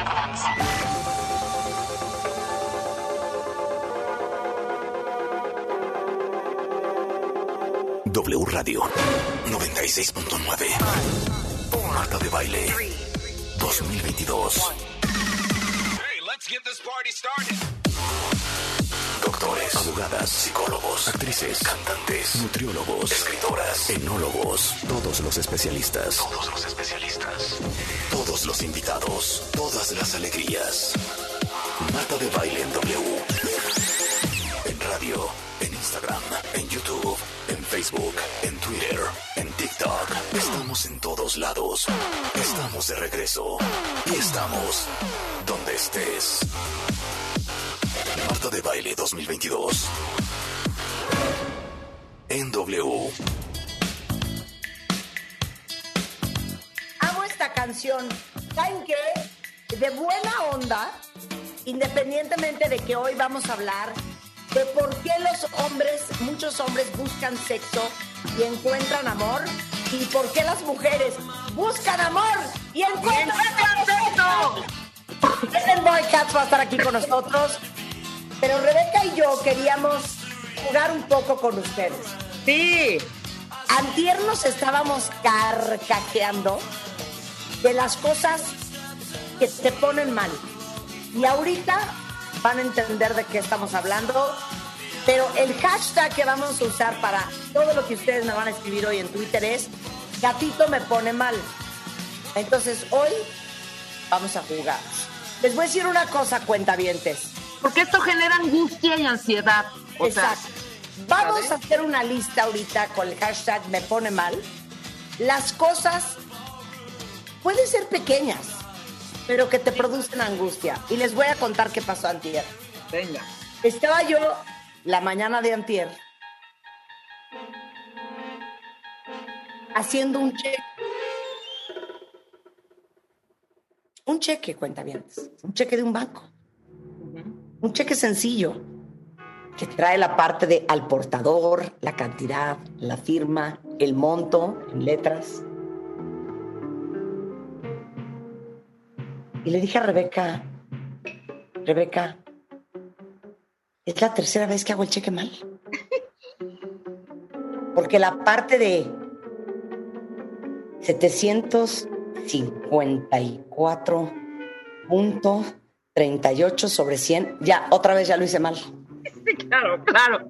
W Radio 96.9. Marta de Baile 2022. Hey, let's get this party started. Doctores, abogadas, psicólogos, actrices, cantantes, nutriólogos, escritoras, enólogos, todos los especialistas. Todos los especialistas. Todos los invitados, todas las alegrías. Marta de Baile en W. En radio, en Instagram, en YouTube, en Facebook, en Twitter, en TikTok. Estamos en todos lados. Estamos de regreso. Y estamos donde estés. Marta de Baile 2022. En W. Amo esta canción. ¿Saben qué? De buena onda, independientemente de que hoy vamos a hablar de por qué muchos hombres buscan sexo y encuentran amor, y por qué las mujeres buscan amor y encuentran sexo. El Boy Cats va a estar aquí con nosotros, pero Rebeca y yo queríamos jugar un poco con ustedes. Sí. Antier nos estábamos carcajeando de las cosas que te ponen mal. Y ahorita van a entender de qué estamos hablando. Pero el hashtag que vamos a usar para todo lo que ustedes me van a escribir hoy en Twitter es Gatito me pone mal. Entonces hoy vamos a jugar. Les voy a decir una cosa, cuentavientes. Porque esto genera angustia y ansiedad. Exacto. Vamos a hacer una lista ahorita con el hashtag me pone mal. Las cosas pueden ser pequeñas, pero que te producen angustia. Y les voy a contar qué pasó antier. Venga. Estaba yo la mañana de antier haciendo un cheque. Un cheque, cuentavientes. Un cheque de un banco. Un cheque sencillo que trae la parte de al portador, la cantidad, la firma, el monto en letras. Y le dije a Rebeca, es la tercera vez que hago el cheque mal. Porque la parte de 754.38 sobre 100, otra vez ya lo hice mal. Sí, claro.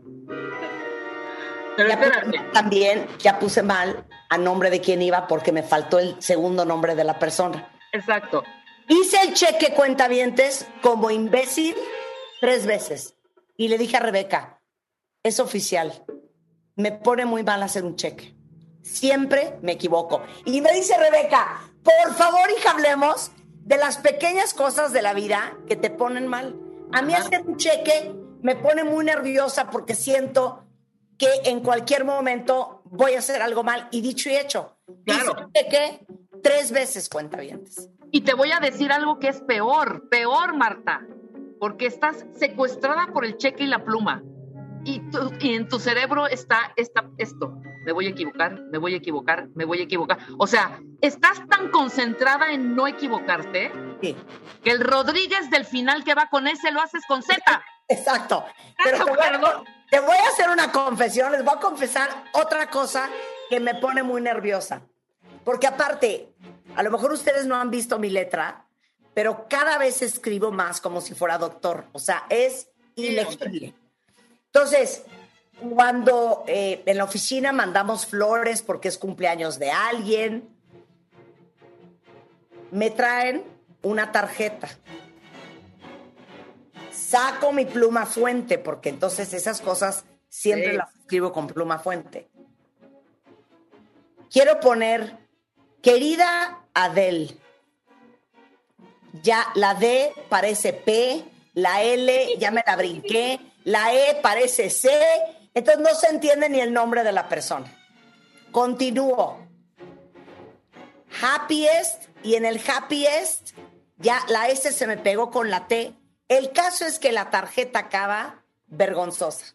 Pero También ya puse mal a nombre de quién iba porque me faltó el segundo nombre de la persona. Exacto. Hice el cheque, cuentavientes, como imbécil 3 veces. Y le dije a Rebeca, es oficial, me pone muy mal hacer un cheque. Siempre me equivoco. Y me dice Rebeca, por favor, hija, hablemos de las pequeñas cosas de la vida que te ponen mal. A mí hacer un cheque me pone muy nerviosa porque siento que en cualquier momento voy a hacer algo mal. Y dicho y hecho, claro. Hice un cheque 3 veces, cuentavientes. Y te voy a decir algo que es peor, Marta, porque estás secuestrada por el cheque y la pluma. Y en tu cerebro está esto. Me voy a equivocar. O sea, estás tan concentrada en no equivocarte, sí, que el Rodríguez del final que va con S lo haces con Z. Exacto. Pero te voy a hacer una confesión. Les voy a confesar otra cosa que me pone muy nerviosa. Porque aparte, a lo mejor ustedes no han visto mi letra, pero cada vez escribo más como si fuera doctor. O sea, es ilegible. Entonces, cuando en la oficina mandamos flores porque es cumpleaños de alguien, me traen una tarjeta. Saco mi pluma fuente, porque entonces esas cosas siempre las escribo con pluma fuente. Quiero poner, querida Adele. Ya la D parece P, la L ya me la brinqué, la E parece C, entonces no se entiende ni el nombre de la persona. Continúo. Happiest, y en el happiest ya la S se me pegó con la T. El caso es que la tarjeta acaba vergonzosa.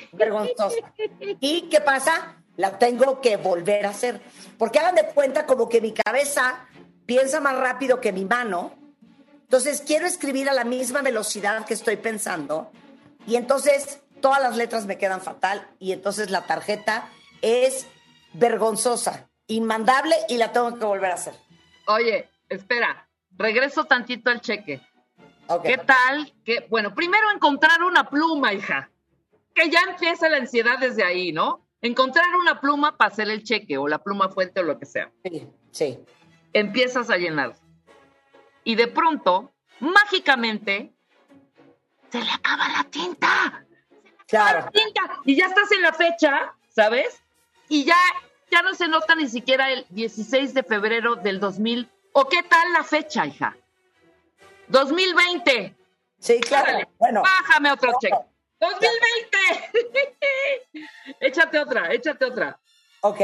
¿Y qué pasa? La tengo que volver a hacer. Porque hagan de cuenta como que mi cabeza piensa más rápido que mi mano. Entonces quiero escribir a la misma velocidad que estoy pensando y entonces todas las letras me quedan fatal y entonces la tarjeta es vergonzosa, inmandable y la tengo que volver a hacer. Oye, espera, regreso tantito al cheque. Okay. ¿Qué tal? Bueno, primero encontrar una pluma, hija. Que ya empieza la ansiedad desde ahí, ¿no? Encontrar una pluma para hacer el cheque o la pluma fuente o lo que sea. Sí, sí. Empiezas a llenar. Y de pronto, mágicamente, se le acaba la tinta. Claro. Y ya estás en la fecha, ¿sabes? Y ya no se nota ni siquiera el 16 de febrero del 2000. ¿O qué tal la fecha, hija? 2020. Sí, claro. Órale, bueno. Bájame otro cheque. 2020. Échate otra. Ok.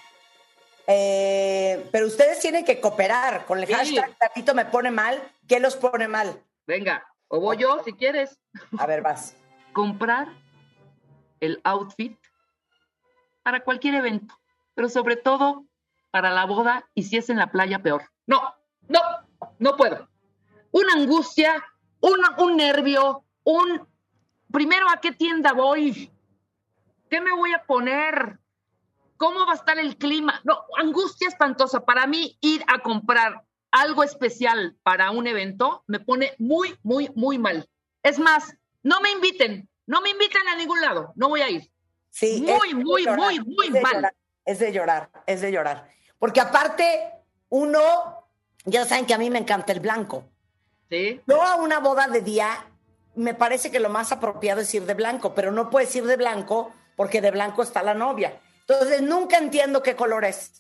Pero ustedes tienen que cooperar con el hashtag Tatito me pone mal. ¿Qué los pone mal? Venga, o voy yo si quieres. A ver, vas. Comprar el outfit para cualquier evento, pero sobre todo para la boda y si es en la playa, peor. No puedo. Una angustia, un nervio, primero, ¿a qué tienda voy? ¿Qué me voy a poner? ¿Cómo va a estar el clima? No, angustia espantosa. Para mí, ir a comprar algo especial para un evento me pone muy, muy, muy mal. Es más, no me inviten a ningún lado, no voy a ir. Sí, muy mal. Es de llorar. Porque aparte, ya saben que a mí me encanta el blanco. Sí. Yo a una boda de día, me parece que lo más apropiado es ir de blanco, pero no puedes ir de blanco porque de blanco está la novia. Entonces, nunca entiendo qué color es.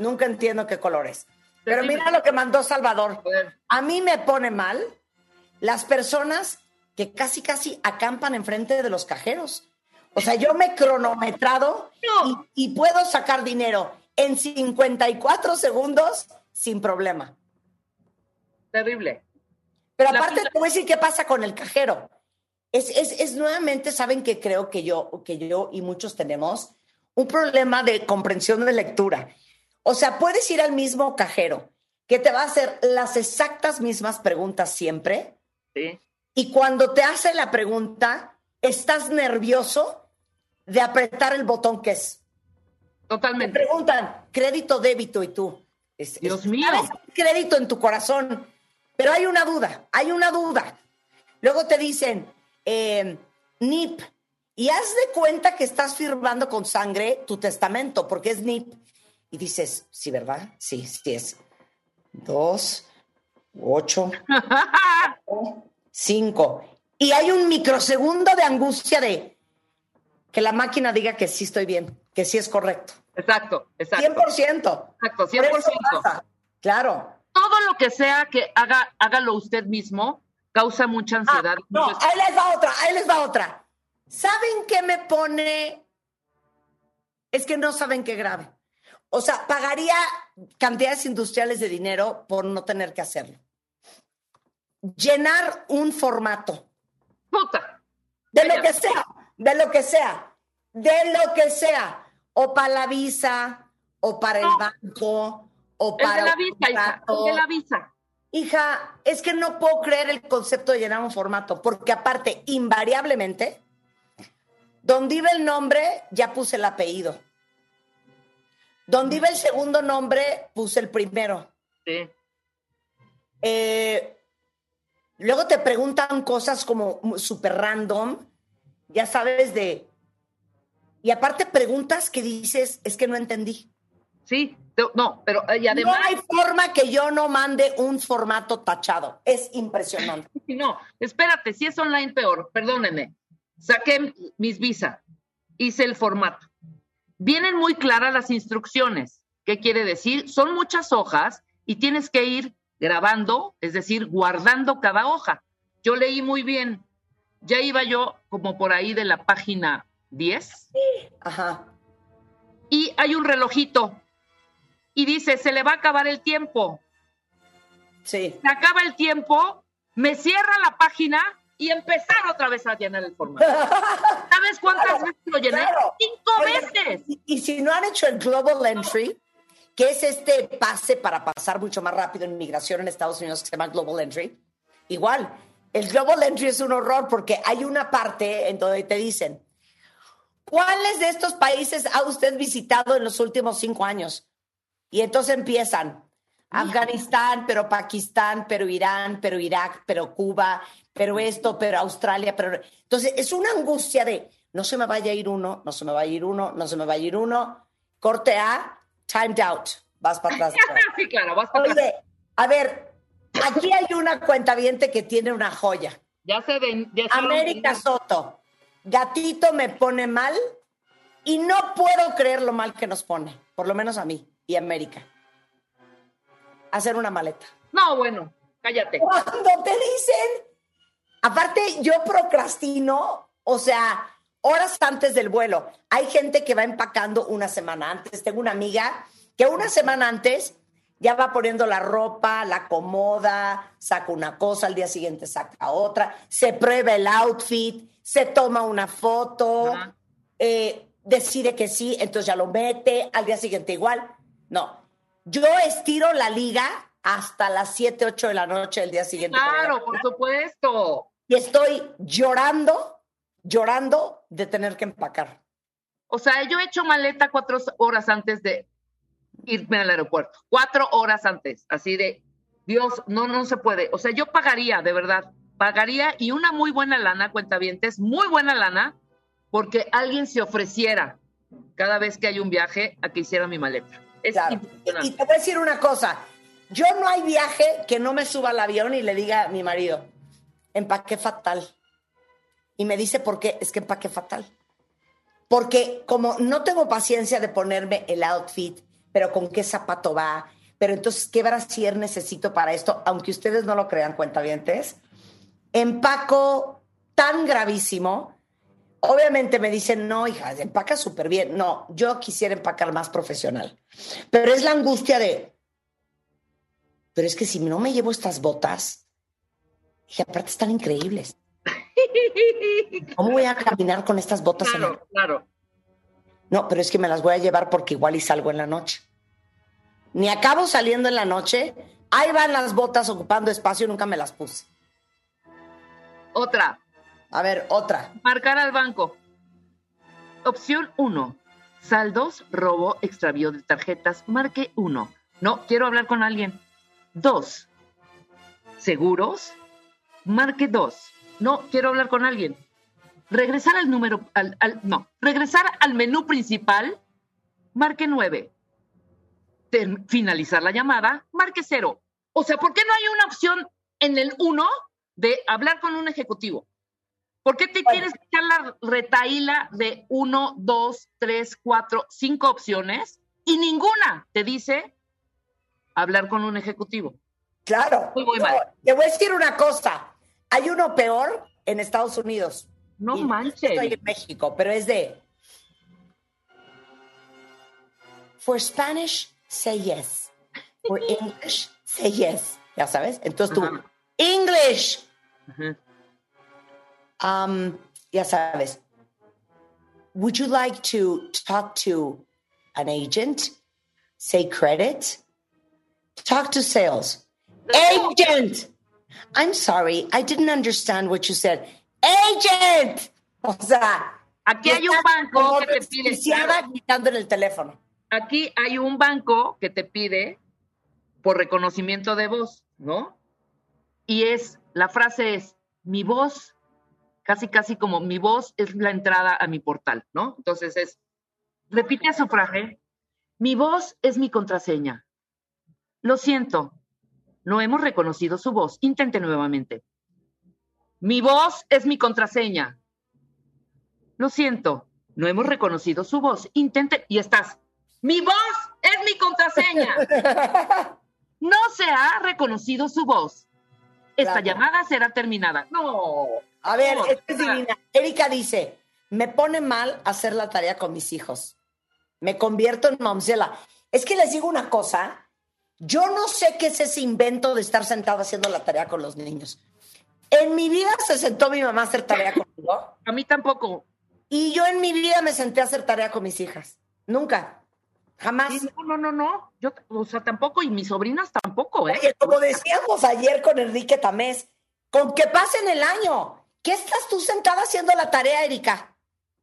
Pero mira lo que mandó Salvador. A mí me pone mal las personas que casi acampan enfrente de los cajeros. O sea, yo me he cronometrado y puedo sacar dinero en 54 segundos sin problema. Terrible. Pero aparte te voy a decir qué pasa con el cajero. Es nuevamente, saben que creo que yo y muchos tenemos un problema de comprensión de lectura. O sea, puedes ir al mismo cajero que te va a hacer las exactas mismas preguntas siempre. Sí. Y cuando te hace la pregunta, estás nervioso de apretar el botón que es. Totalmente. Te preguntan, crédito, débito, y tú. Dios mío. ¿Sabes? Crédito en tu corazón. Pero hay una duda. Luego te dicen, NIP. Y haz de cuenta que estás firmando con sangre tu testamento, porque es NIP. Y dices, sí, ¿verdad? Sí es. 2, 8, 5. Y hay un microsegundo de angustia de que la máquina diga que sí estoy bien, que sí es correcto. Exacto. 100%. Exacto, 100%. Claro. Todo lo que sea que hágalo usted mismo causa mucha ansiedad. Ahí les va otra. ¿Saben qué me pone? Es que no saben qué grave. O sea, pagaría cantidades industriales de dinero por no tener que hacerlo. Llenar un formato. Puta. De lo que sea. O para la visa, o para el banco, o para el de la visa. Hija, es que no puedo creer el concepto de llenar un formato, porque aparte, invariablemente, donde iba el nombre, ya puse el apellido. Donde iba el segundo nombre, puse el primero. Sí. Luego te preguntan cosas como súper random, ya sabes Y aparte preguntas que dices, es que no entendí. Sí, no, pero y además... No hay forma que yo no mande un formato tachado. Es impresionante. No, espérate, si es online peor, perdónenme. Saqué mis visa, hice el formato. Vienen muy claras las instrucciones. ¿Qué quiere decir? Son muchas hojas y tienes que ir grabando, es decir, guardando cada hoja. Yo leí muy bien. Ya iba yo como por ahí de la página 10. Ajá. Y hay un relojito. Y dice, se le va a acabar el tiempo. Sí. Se acaba el tiempo, me cierra la página y empezar otra vez a llenar el formato. ¿Sabes cuántas veces lo llené? Claro. 5 veces. Y si no han hecho el Global Entry, que es este pase para pasar mucho más rápido en inmigración en Estados Unidos, que se llama Global Entry, igual. El Global Entry es un horror porque hay una parte en donde te dicen, ¿cuáles de estos países ha usted visitado en los últimos 5 años? Y entonces empiezan, Afganistán, pero Pakistán, pero Irán, pero Irak, pero Cuba, pero esto, pero Australia, pero... Entonces es una angustia de, no se me vaya a ir uno, no se me vaya a ir uno, no se me vaya a ir uno. Corte A, timed out. Vas para atrás. Sí, claro, vas para atrás. Oye, a ver, aquí hay una cuentaviente que tiene una joya. Ya se ven. Ya se América Soto, gatito me pone mal y no puedo creer lo mal que nos pone, por lo menos a mí y a América. Hacer una maleta. No, bueno, cállate. Cuando te dicen, aparte yo procrastino, o sea, horas antes del vuelo. Hay gente que va empacando una semana antes. Tengo una amiga que una semana antes ya va poniendo la ropa, la acomoda, saca una cosa, al día siguiente saca otra, se prueba el outfit, se toma una foto, decide que sí, entonces ya lo mete, al día siguiente igual. No, yo estiro la liga hasta las 7, 8 de la noche del día siguiente. Claro, por supuesto. Y estoy llorando de tener que empacar. O sea, yo he hecho maleta 4 horas antes de irme al aeropuerto. 4 horas antes. Así de, Dios, no se puede. O sea, yo pagaría, de verdad. Pagaría y una muy buena lana, cuentavientes, muy buena lana, porque alguien se ofreciera cada vez que hay un viaje a que hiciera mi maleta. Es claro. impresionante. Y te voy a decir una cosa. Yo no hay viaje que no me suba al avión y le diga a mi marido, empaqué fatal. Y me dice, ¿por qué? Es que empaqué fatal. Porque como no tengo paciencia de ponerme el outfit, pero con qué zapato va, pero entonces qué brasier necesito para esto, aunque ustedes no lo crean, cuentavientes, empaco tan gravísimo. Obviamente me dicen, no, hija, empaca súper bien. No, yo quisiera empacar más profesional. Pero es la angustia de, pero es que si no me llevo estas botas, y aparte están increíbles. ¿Cómo voy a caminar con estas botas? Claro, claro. No, pero es que me las voy a llevar porque igual y salgo en la noche. Ni acabo saliendo en la noche, ahí van las botas ocupando espacio y nunca me las puse. Otra. A ver, otra. Marcar al banco. Opción 1. Saldos, robo, extravío de tarjetas. Marque 1. No, quiero hablar con alguien. 2. Seguros. Marque 2. No, quiero hablar con alguien. Regresar al número, regresar al menú principal, marque 9. Finalizar la llamada, marque 0. O sea, ¿por qué no hay una opción en el 1 de hablar con un ejecutivo? ¿Por qué te tienes que echar la retaíla de 1, 2, 3, 4, 5 opciones y ninguna te dice hablar con un ejecutivo? Claro. Muy mal. Te voy a decir una cosa. Hay uno peor en Estados Unidos. No y manches. Estoy en México, pero es de... For Spanish, say yes. For English, say yes. Ya sabes. Entonces tú, English. Ya sabes. Would you like to talk to an agent? Say credit. Talk to sales. Agent. I'm sorry, I didn't understand what you said. Agent. O sea, aquí hay un banco que te pide. Gritando en el teléfono. Aquí hay un banco que te pide por reconocimiento de voz, ¿no? Y la frase es, mi voz, casi como mi voz es la entrada a mi portal, ¿no? Entonces repite su frase, mi voz es mi contraseña. Lo siento, no hemos reconocido su voz. Intente nuevamente. Mi voz es mi contraseña. Lo siento, no hemos reconocido su voz. Intente, y estás. Mi voz es mi contraseña. No se ha reconocido su voz. Esta llamada será terminada. No. A ver, esta es divina. Erika dice, me pone mal hacer la tarea con mis hijos. Me convierto en mamzela. Es que les digo una cosa. Yo no sé qué es ese invento de estar sentado haciendo la tarea con los niños. En mi vida se sentó mi mamá a hacer tarea conmigo. A mí tampoco. Y yo en mi vida me senté a hacer tarea con mis hijas. Nunca. Jamás. Sí, no. Yo, o sea, tampoco. Y mis sobrinas tampoco, ¿eh? Oye, como decíamos ayer con Enrique Tamés, con que pasen el año. ¿Qué estás tú sentada haciendo la tarea, Erika?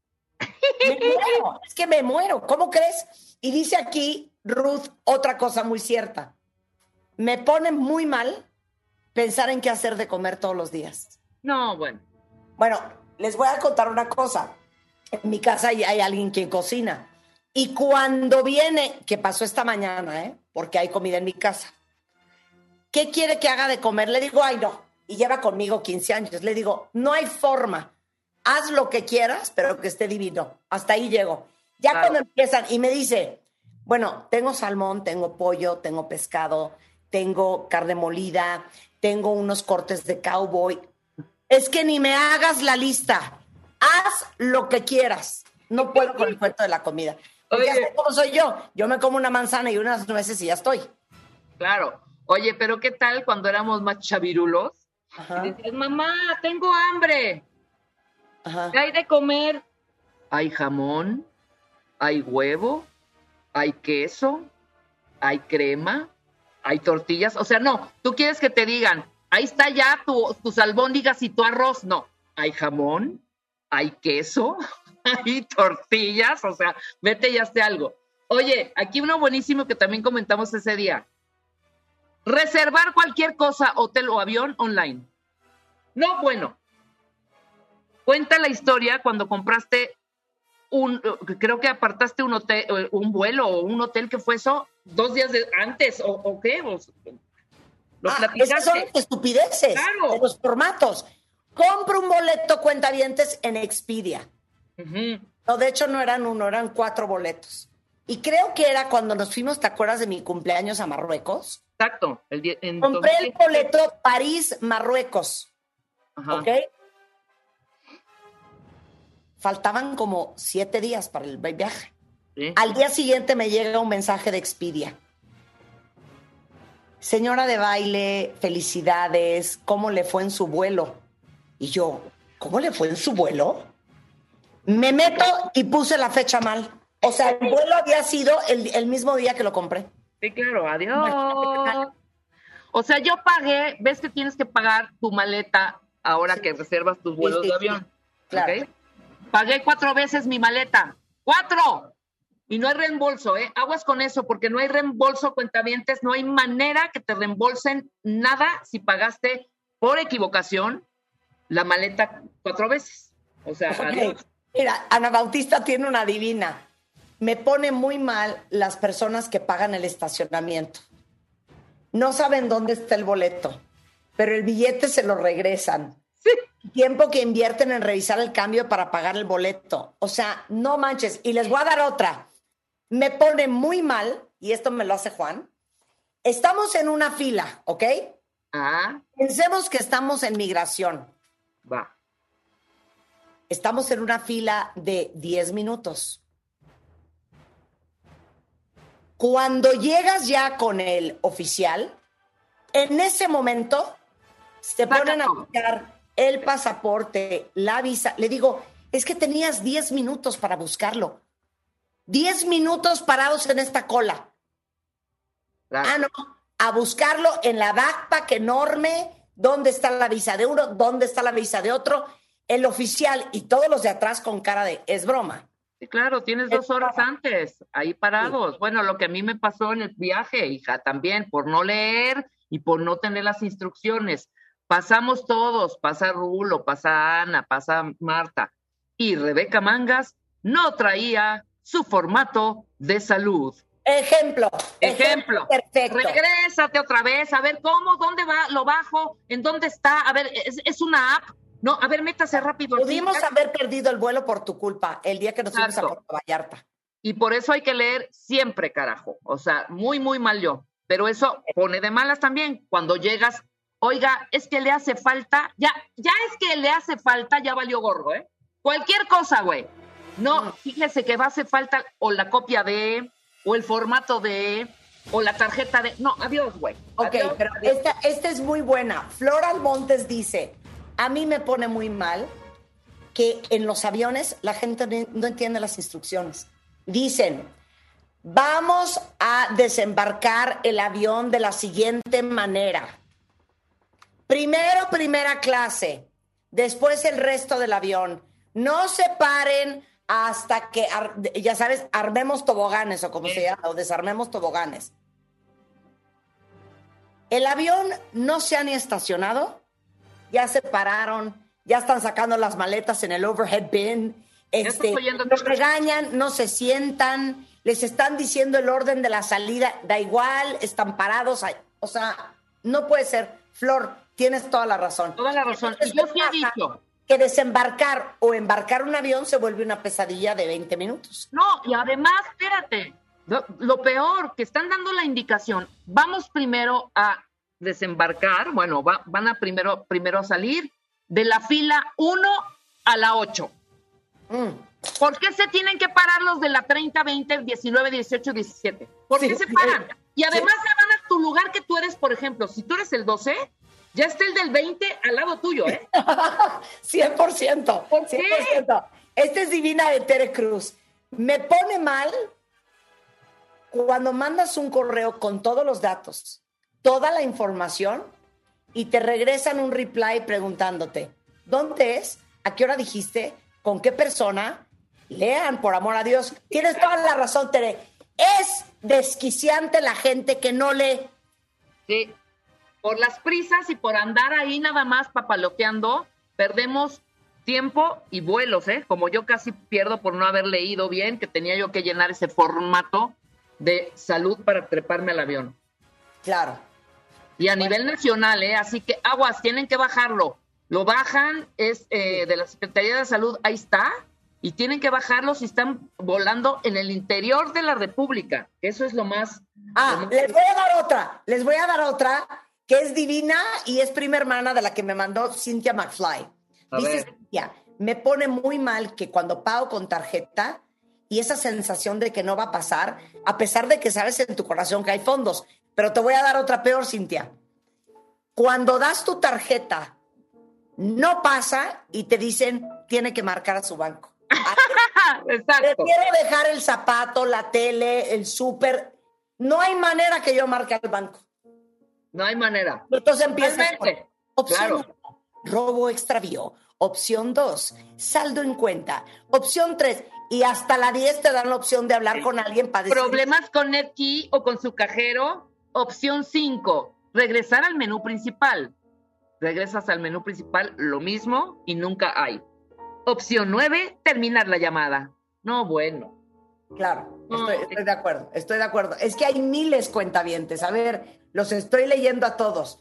Me muero, es que me muero. ¿Cómo crees? Y dice aquí Ruth otra cosa muy cierta. Me pone muy mal pensar en qué hacer de comer todos los días. No, bueno. Bueno, les voy a contar una cosa. En mi casa hay alguien que cocina. Y cuando viene, que pasó esta mañana, porque hay comida en mi casa, ¿qué quiere que haga de comer? Le digo, ay, no. Y lleva conmigo 15 años. Le digo, no hay forma. Haz lo que quieras, pero que esté divino. Hasta ahí llego. Ya Claro. cuando empiezan y me dice, bueno, tengo salmón, tengo pollo, tengo pescado, tengo carne molida, tengo unos cortes de cowboy. Es que ni me hagas la lista. Haz lo que quieras. No puedo con el cuento de la comida. Porque Oye. así como soy yo. Yo me como una manzana y unas nueces y ya estoy. Claro. Oye, pero ¿qué tal cuando éramos más chavirulos? Ajá, Y decías, mamá, tengo hambre. ajá. ¿Qué hay de comer? Hay jamón, hay huevo, hay queso, hay crema, hay tortillas. O sea, no, tú quieres que te digan, ahí está ya tus albóndigas y tu arroz. No, hay jamón, hay queso, hay tortillas. O sea, vete y hazte algo. Oye, aquí uno buenísimo que también comentamos ese día. Reservar cualquier cosa, hotel o avión online. No, bueno. Cuenta la historia cuando compraste creo que apartaste un hotel, un vuelo o un hotel que fue eso 2 días antes, o qué, lo Esas son platicaste. estupideces Claro. de los formatos. Compro un boleto cuentavientes en Expedia. Ujú. No, de hecho no eran uno, eran 4 boletos. Y creo que era cuando nos fuimos, ¿te acuerdas de mi cumpleaños a Marruecos? Exacto. Compré el boleto París-Marruecos, Ajá. ¿ok? Faltaban como 7 días para el viaje. Sí. Al día siguiente me llega un mensaje de Expedia. Señora de baile, felicidades, ¿cómo le fue en su vuelo? Y yo, ¿cómo le fue en su vuelo? Me meto y puse la fecha mal. O sea, el vuelo había sido el mismo día que lo compré. Sí, claro, adiós. O sea, yo pagué, ves que tienes que pagar tu maleta ahora que reservas tus vuelos sí, de sí. avión. Claro. ¿Ok? Pagué 4 veces mi maleta. ¡4! Y no hay reembolso, ¿eh? Aguas con eso, porque no hay reembolso, cuentavientes, no hay manera que te reembolsen nada si pagaste por equivocación la maleta 4 veces. O sea, Ok. adiós. Mira, Ana Bautista tiene una divina. Me pone muy mal las personas que pagan el estacionamiento. No saben dónde está el boleto, pero el billete se lo regresan. Sí. Tiempo que invierten en revisar el cambio para pagar el boleto. O sea, no manches. Y les voy a dar otra. Me pone muy mal, y esto me lo hace Juan. Estamos en una fila, ¿ok? Ah, Pensemos que estamos en migración. va. Estamos en una fila de 10 minutos. Cuando llegas ya con el oficial, en ese momento se ponen a Sácalo. buscar el pasaporte, la visa. Le digo, es que tenías 10 minutos para buscarlo. 10 minutos parados en esta cola. Claro. Ah, no, a buscarlo en la backpack enorme. ¿Dónde está la visa de uno? ¿Dónde está la visa de otro? El oficial y todos los de atrás con cara de, es broma. Sí, claro, tienes 2 horas antes, ahí parados. Sí. Bueno, lo que a mí me pasó en el viaje, hija, también, por no leer y por no tener las instrucciones. Pasamos todos, pasa Rulo, pasa Ana, pasa Marta. Y Rebeca Mangas no traía su formato de salud. Ejemplo. Ejemplo. Perfecto. Regrésate otra vez, a ver cómo, dónde va, lo bajo, en dónde está. A ver, es una app. No, a ver, métase rápido. Pudimos haber perdido el vuelo por tu culpa el día que nos fuimos a Exacto. Puerto Vallarta. Y por eso hay que leer siempre, carajo. O sea, muy, muy mal yo. Pero eso pone de malas también. Cuando llegas, oiga, es que le hace falta, ya es que le hace falta, ya valió gorro, ¿eh? Cualquier cosa, güey. No, fíjese que va a hacer falta o la copia de, o el formato de, o la tarjeta de. No, adiós, güey. Ok, Adiós, pero adiós. esta es muy buena. Floral Montes dice, a mí me pone muy mal que en los aviones la gente no entiende las instrucciones. Dicen, vamos a desembarcar el avión de la siguiente manera. Primero, primera clase. Después el resto del avión. No se paren hasta que, ya sabes, armemos toboganes o como se llama, o desarmemos toboganes. El avión no se ha ni estacionado. Ya se pararon, ya están sacando las maletas en el overhead bin. Los regañan, no se sientan, les están diciendo el orden de la salida, da igual, están parados. O sea, no puede ser. Flor, tienes toda la razón. Toda la razón. Y yo sí he dicho que desembarcar o embarcar un avión se vuelve una pesadilla de 20 minutos. No, y además, espérate, lo peor, que están dando la indicación, vamos primero a desembarcar, bueno, van a primero a salir de la fila 1 a la 8. ¿Por qué se tienen que parar los de la 30, 20, 19, 18, 17? ¿Por qué se paran? Y además se van a tu lugar que tú eres, por ejemplo, si tú eres el 12, ya está el del 20 al lado tuyo, ¿eh? 100%. ¿Por qué? 100%. Esta es Divina de Tere Cruz. Me pone mal cuando mandas un correo con todos los datos, toda la información, y te regresan un reply preguntándote, ¿dónde es? ¿A qué hora dijiste? ¿Con qué persona? Lean, por amor a Dios. Tienes toda la razón, Tere. Es desquiciante la gente que no lee. Sí. Por las prisas y por andar ahí nada más papaloteando, perdemos tiempo y vuelos, ¿eh? Como yo casi pierdo por no haber leído bien, que tenía yo que llenar ese formato de salud para treparme al avión. Claro. Y a nivel nacional, ¿eh? Así que aguas, tienen que bajarlo. Lo bajan, es de la Secretaría de Salud, ahí está, y tienen que bajarlo si están volando en el interior de la República. Eso es lo más... Les voy a dar otra, que es divina y es prima hermana de la que me mandó Cynthia McFly. Dice Cynthia, me pone muy mal que cuando pago con tarjeta y esa sensación de que no va a pasar, a pesar de que sabes en tu corazón que hay fondos. Pero te voy a dar otra peor, Cynthia. Cuando das tu tarjeta, no pasa y te dicen, tiene que marcar a su banco. Exacto. Prefiero dejar el zapato, la tele, el súper. No hay manera que yo marque al banco. No hay manera. Entonces empiezas con opción claro. 1, robo extravío. Opción 2, saldo en cuenta. Opción 3, y hasta la 10 te dan la opción de hablar con alguien para decir... Problemas con NetKey o con su cajero. Opción 5, regresar al menú principal. Regresas al menú principal, lo mismo y nunca hay. Opción 9, terminar la llamada. No, bueno. Claro, estoy de acuerdo, estoy de acuerdo. Es que hay miles cuentavientes. A ver, los estoy leyendo a todos.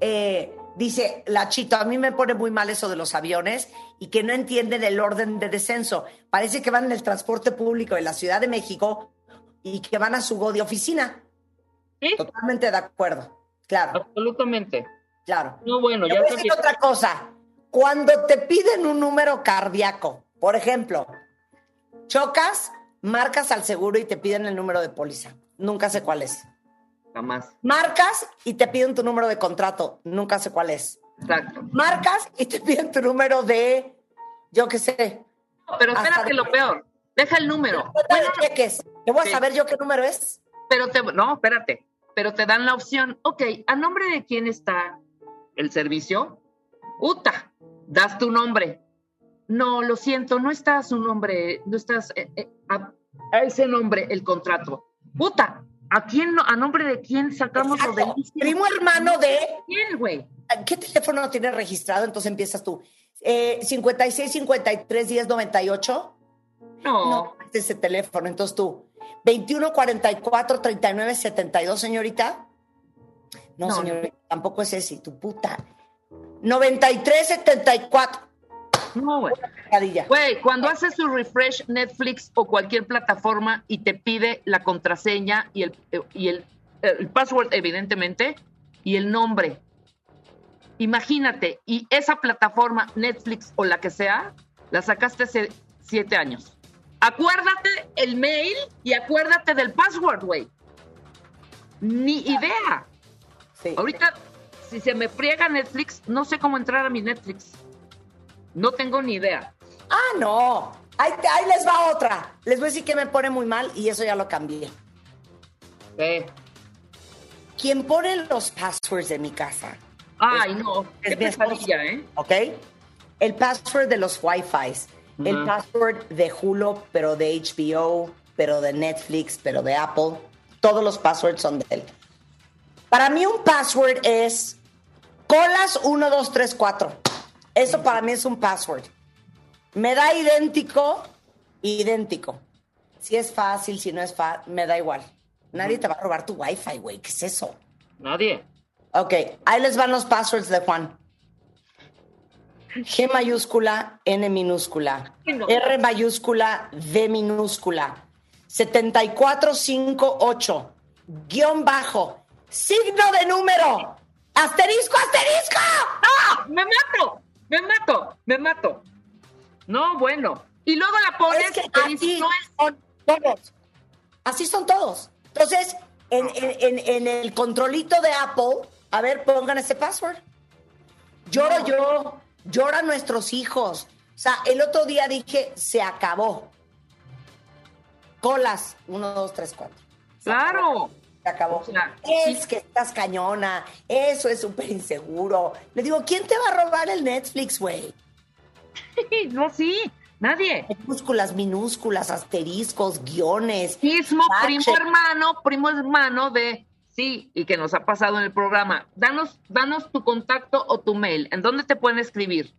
Dice la Chito, a mí me pone muy mal eso de los aviones y que no entienden el orden de descenso. Parece que van en el transporte público de la Ciudad de México y que van a su go de oficina. ¿Sí? Totalmente de acuerdo, claro. Absolutamente. Claro. No, bueno, Te ya voy a decir otra cosa. Cuando te piden un número cardíaco, por ejemplo, chocas, marcas al seguro y te piden el número de póliza. Nunca sé cuál es. Jamás. Marcas y te piden tu número de contrato. Nunca sé cuál es. Exacto. Marcas y te piden tu número de, yo qué sé. Pero espérate lo peor. Deja el número. Bueno, cheques. ¿Te voy a sí. saber yo qué número es? No, espérate. Pero te dan la opción. Ok, ¿a nombre de quién está el servicio? Uta, das tu nombre. No, lo siento, no está su nombre, no estás a ese nombre el contrato. Puta, ¿a nombre de quién sacamos lo de primo hermano de... ¿Quién, güey? ¿Qué teléfono tienes registrado? Entonces empiezas tú. 56 53 10 98. No, es ese teléfono. Entonces tú, 21 44 39 72, señorita. No, señorita, tampoco es ese, tu puta. 93 74. No, güey. Güey, cuando haces su refresh Netflix o cualquier plataforma y te pide la contraseña y el password, evidentemente, y el nombre. Imagínate, y esa plataforma, Netflix o la que sea, la sacaste hace 7 años. Acuérdate el mail y acuérdate del password, güey. Ni idea. Sí. Ahorita, si se me friega Netflix, no sé cómo entrar a mi Netflix. No tengo ni idea. Ah, no. Ahí les va otra. Les voy a decir que me pone muy mal y eso ya lo cambié. ¿Qué? Quien pone los passwords de mi casa Ay, no, qué Es mi esposo. pesadilla, ¿eh? ¿Ok? El password de los Wi-Fis, el password de Hulu, pero de HBO, pero de Netflix, pero de Apple, todos los passwords son de él. Para mí un password es colas 1, 2, 3, 4. Eso para mí es un password. Me da idéntico. Si es fácil, si no es fácil, me da igual. Nadie te va a robar tu Wi-Fi, güey. ¿Qué es eso? Nadie. Ok, ahí les van los passwords de Juan. G mayúscula, N minúscula, No. R mayúscula, D minúscula, 7458, guión bajo, signo de número, asterisco, asterisco. ¡Ah! ¡Me mato! No, bueno. Y luego la pones Es que y te dice, así no es... son todos. Así son todos. Entonces, en el controlito de Apple, a ver, pongan ese password. Lloro yo, lloran nuestros hijos. O sea, el otro día dije, se acabó. Colas, 1, 2, 3, 4. Claro. Se acabó. O sea, Es que estás cañona, eso es súper inseguro. Le digo, ¿quién te va a robar el Netflix, güey? No, sí, nadie. Minúsculas, minúsculas, asteriscos, guiones. Mismo bache. primo hermano de... Sí, y que nos ha pasado en el programa. Danos tu contacto o tu mail. ¿En dónde te pueden escribir?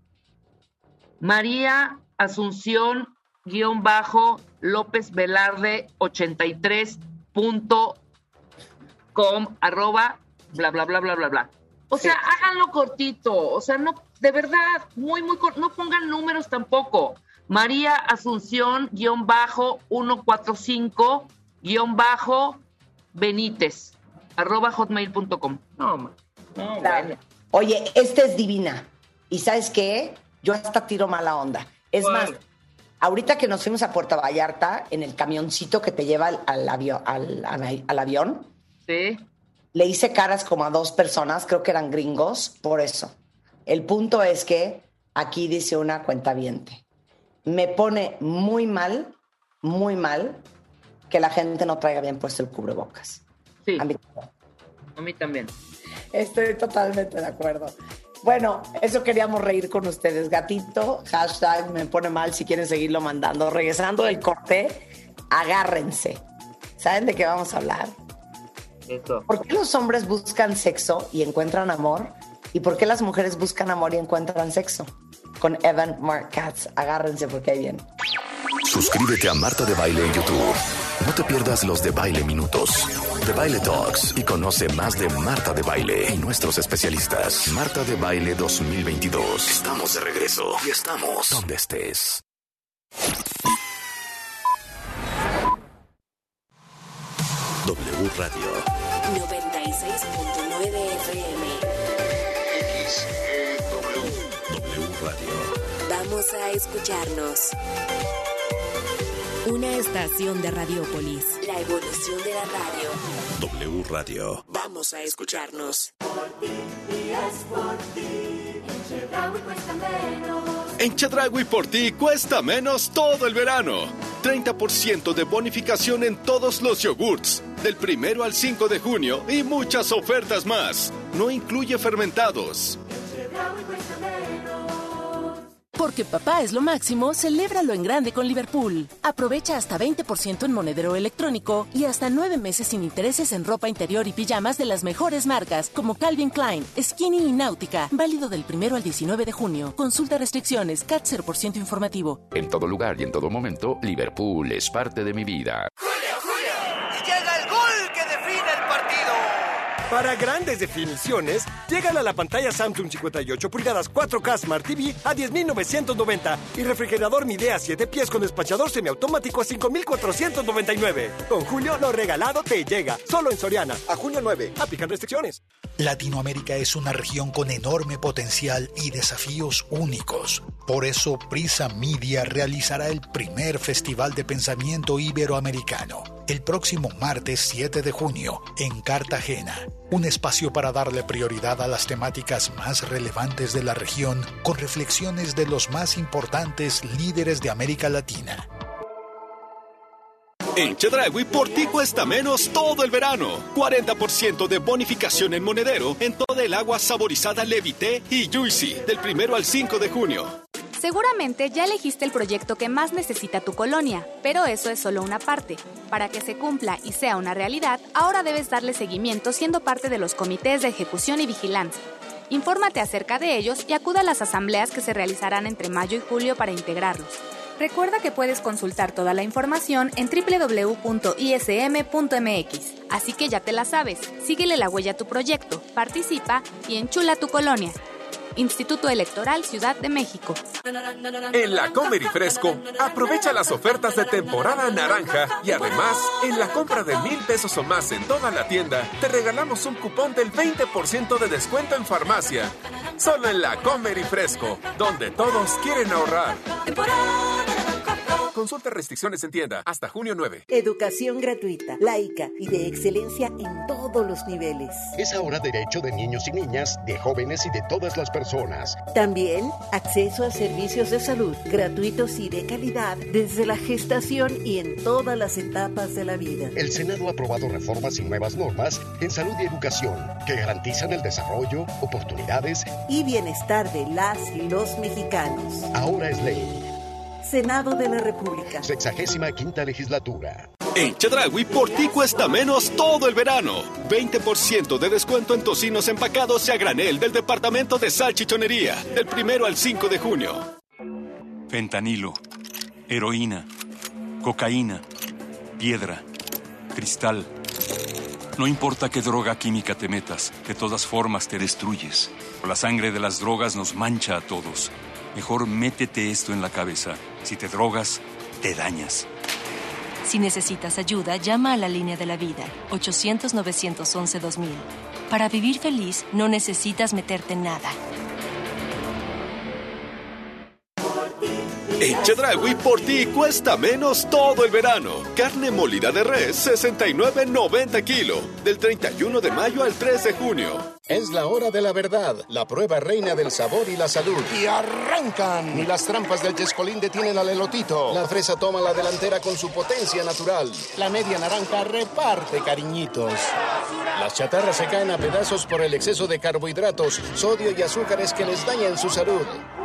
María Asunción _López Velarde 83.com @ bla bla bla bla bla bla. O sea, háganlo cortito. O sea, no, de verdad, muy corto. No pongan números tampoco. María Asunción _145 _Benítez @hotmail.com. No, Claro. bueno. Oye, esta es divina. ¿Y sabes qué? Yo hasta tiro mala onda. Es ¿Cuál? más, ahorita que nos fuimos a Puerto Vallarta, en el camioncito que te lleva al avión, Sí. le hice caras como a 2 personas, creo que eran gringos, por eso. El punto es que aquí dice una cuentaviente. Me pone muy mal que la gente no traiga bien puesto el cubrebocas. Sí, A mí, a mí también. estoy totalmente de acuerdo. Bueno, eso queríamos reír con ustedes. Gatito, hashtag me pone mal si quieren seguirlo mandando. Regresando del corte, agárrense. ¿Saben de qué vamos a hablar? Eso. ¿Por qué los hombres buscan sexo y encuentran amor? ¿Y por qué las mujeres buscan amor y encuentran sexo? Con Evan Marc Katz. Agárrense porque ahí viene. Suscríbete a Marta de Baile en YouTube. No te pierdas los de Baile Minutos, de Baile Talks y conoce más de Marta de Baile y nuestros especialistas. Marta de Baile 2022. Estamos de regreso y estamos donde estés. W Radio. 96.9 FM. W Radio. Vamos a escucharnos. Una estación de Radiopolis. La evolución de la radio. W Radio. Vamos a escucharnos. En Chedraui por ti cuesta menos todo el verano. 30% de bonificación en todos los yogurts. Del 1 al 5 de junio y muchas ofertas más. No incluye fermentados. Porque papá es lo máximo, celébralo en grande con Liverpool. Aprovecha hasta 20% en monedero electrónico y hasta 9 meses sin intereses en ropa interior y pijamas de las mejores marcas como Calvin Klein, Skinny y Náutica. Válido del 1 al 19 de junio. Consulta restricciones, CAT 0% informativo. En todo lugar y en todo momento, Liverpool es parte de mi vida. Y llega el gol que define el partido. Para grandes definiciones, llegan a la pantalla Samsung 58 pulgadas 4K Smart TV a 10,990 y refrigerador Midea 7 pies con despachador semiautomático a 5,499. Con Julio, lo regalado te llega. Solo en Soriana. A junio 9. Aplican restricciones. Latinoamérica es una región con enorme potencial y desafíos únicos. Por eso, Prisa Media realizará el primer Festival de Pensamiento Iberoamericano el próximo martes 7 de junio en Cartagena. Un espacio para darle prioridad a las temáticas más relevantes de la región con reflexiones de los más importantes líderes de América Latina. En Chedraui, por ti cuesta menos todo el verano. 40% de bonificación en monedero en toda el agua saborizada Levité y Juicy, del 1 al 5 de junio. Seguramente ya elegiste el proyecto que más necesita tu colonia, pero eso es solo una parte. Para que se cumpla y sea una realidad, ahora debes darle seguimiento siendo parte de los comités de ejecución y vigilancia. Infórmate acerca de ellos y acuda a las asambleas que se realizarán entre mayo y julio para integrarlos. Recuerda que puedes consultar toda la información en www.ism.mx. Así que ya te la sabes, síguele la huella a tu proyecto, participa y enchula tu colonia. Instituto Electoral Ciudad de México. En la Comer y Fresco, aprovecha las ofertas de temporada naranja y además, en la compra de 1,000 pesos o más en toda la tienda, te regalamos un cupón del 20% de descuento en farmacia. Solo en la Comer y Fresco, donde todos quieren ahorrar. Consulta restricciones en tienda hasta junio 9. Educación gratuita, laica y de excelencia en todos los niveles. Es ahora derecho de niños y niñas, de jóvenes y de todas las personas. También acceso a servicios de salud gratuitos y de calidad desde la gestación y en todas las etapas de la vida. El Senado ha aprobado reformas y nuevas normas en salud y educación que garantizan el desarrollo, oportunidades y bienestar de las y los mexicanos. Ahora es ley. Senado de la República. 65ª legislatura. En Chedraui, por ti cuesta menos todo el verano. 20% de descuento en tocinos empacados y a granel del departamento de salchichonería, del 1 al 5 de junio. Fentanilo, heroína, cocaína, piedra, cristal. No importa qué droga química te metas, de todas formas te destruyes. La sangre de las drogas nos mancha a todos. Mejor métete esto en la cabeza. Si te drogas, te dañas. Si necesitas ayuda, llama a la Línea de la Vida, 800-911-2000. Para vivir feliz, no necesitas meterte en nada. En Chedraui, por ti cuesta menos todo el verano. Carne molida de res, $69.90 kilo, del 31 de mayo al 3 de junio. Es la hora de la verdad, la prueba reina del sabor y la salud. ¡Y arrancan! Ni las trampas del Chescolín detienen al elotito. La fresa toma la delantera con su potencia natural. La media naranja reparte cariñitos. Las chatarras se caen a pedazos por el exceso de carbohidratos, sodio y azúcares que les dañan su salud.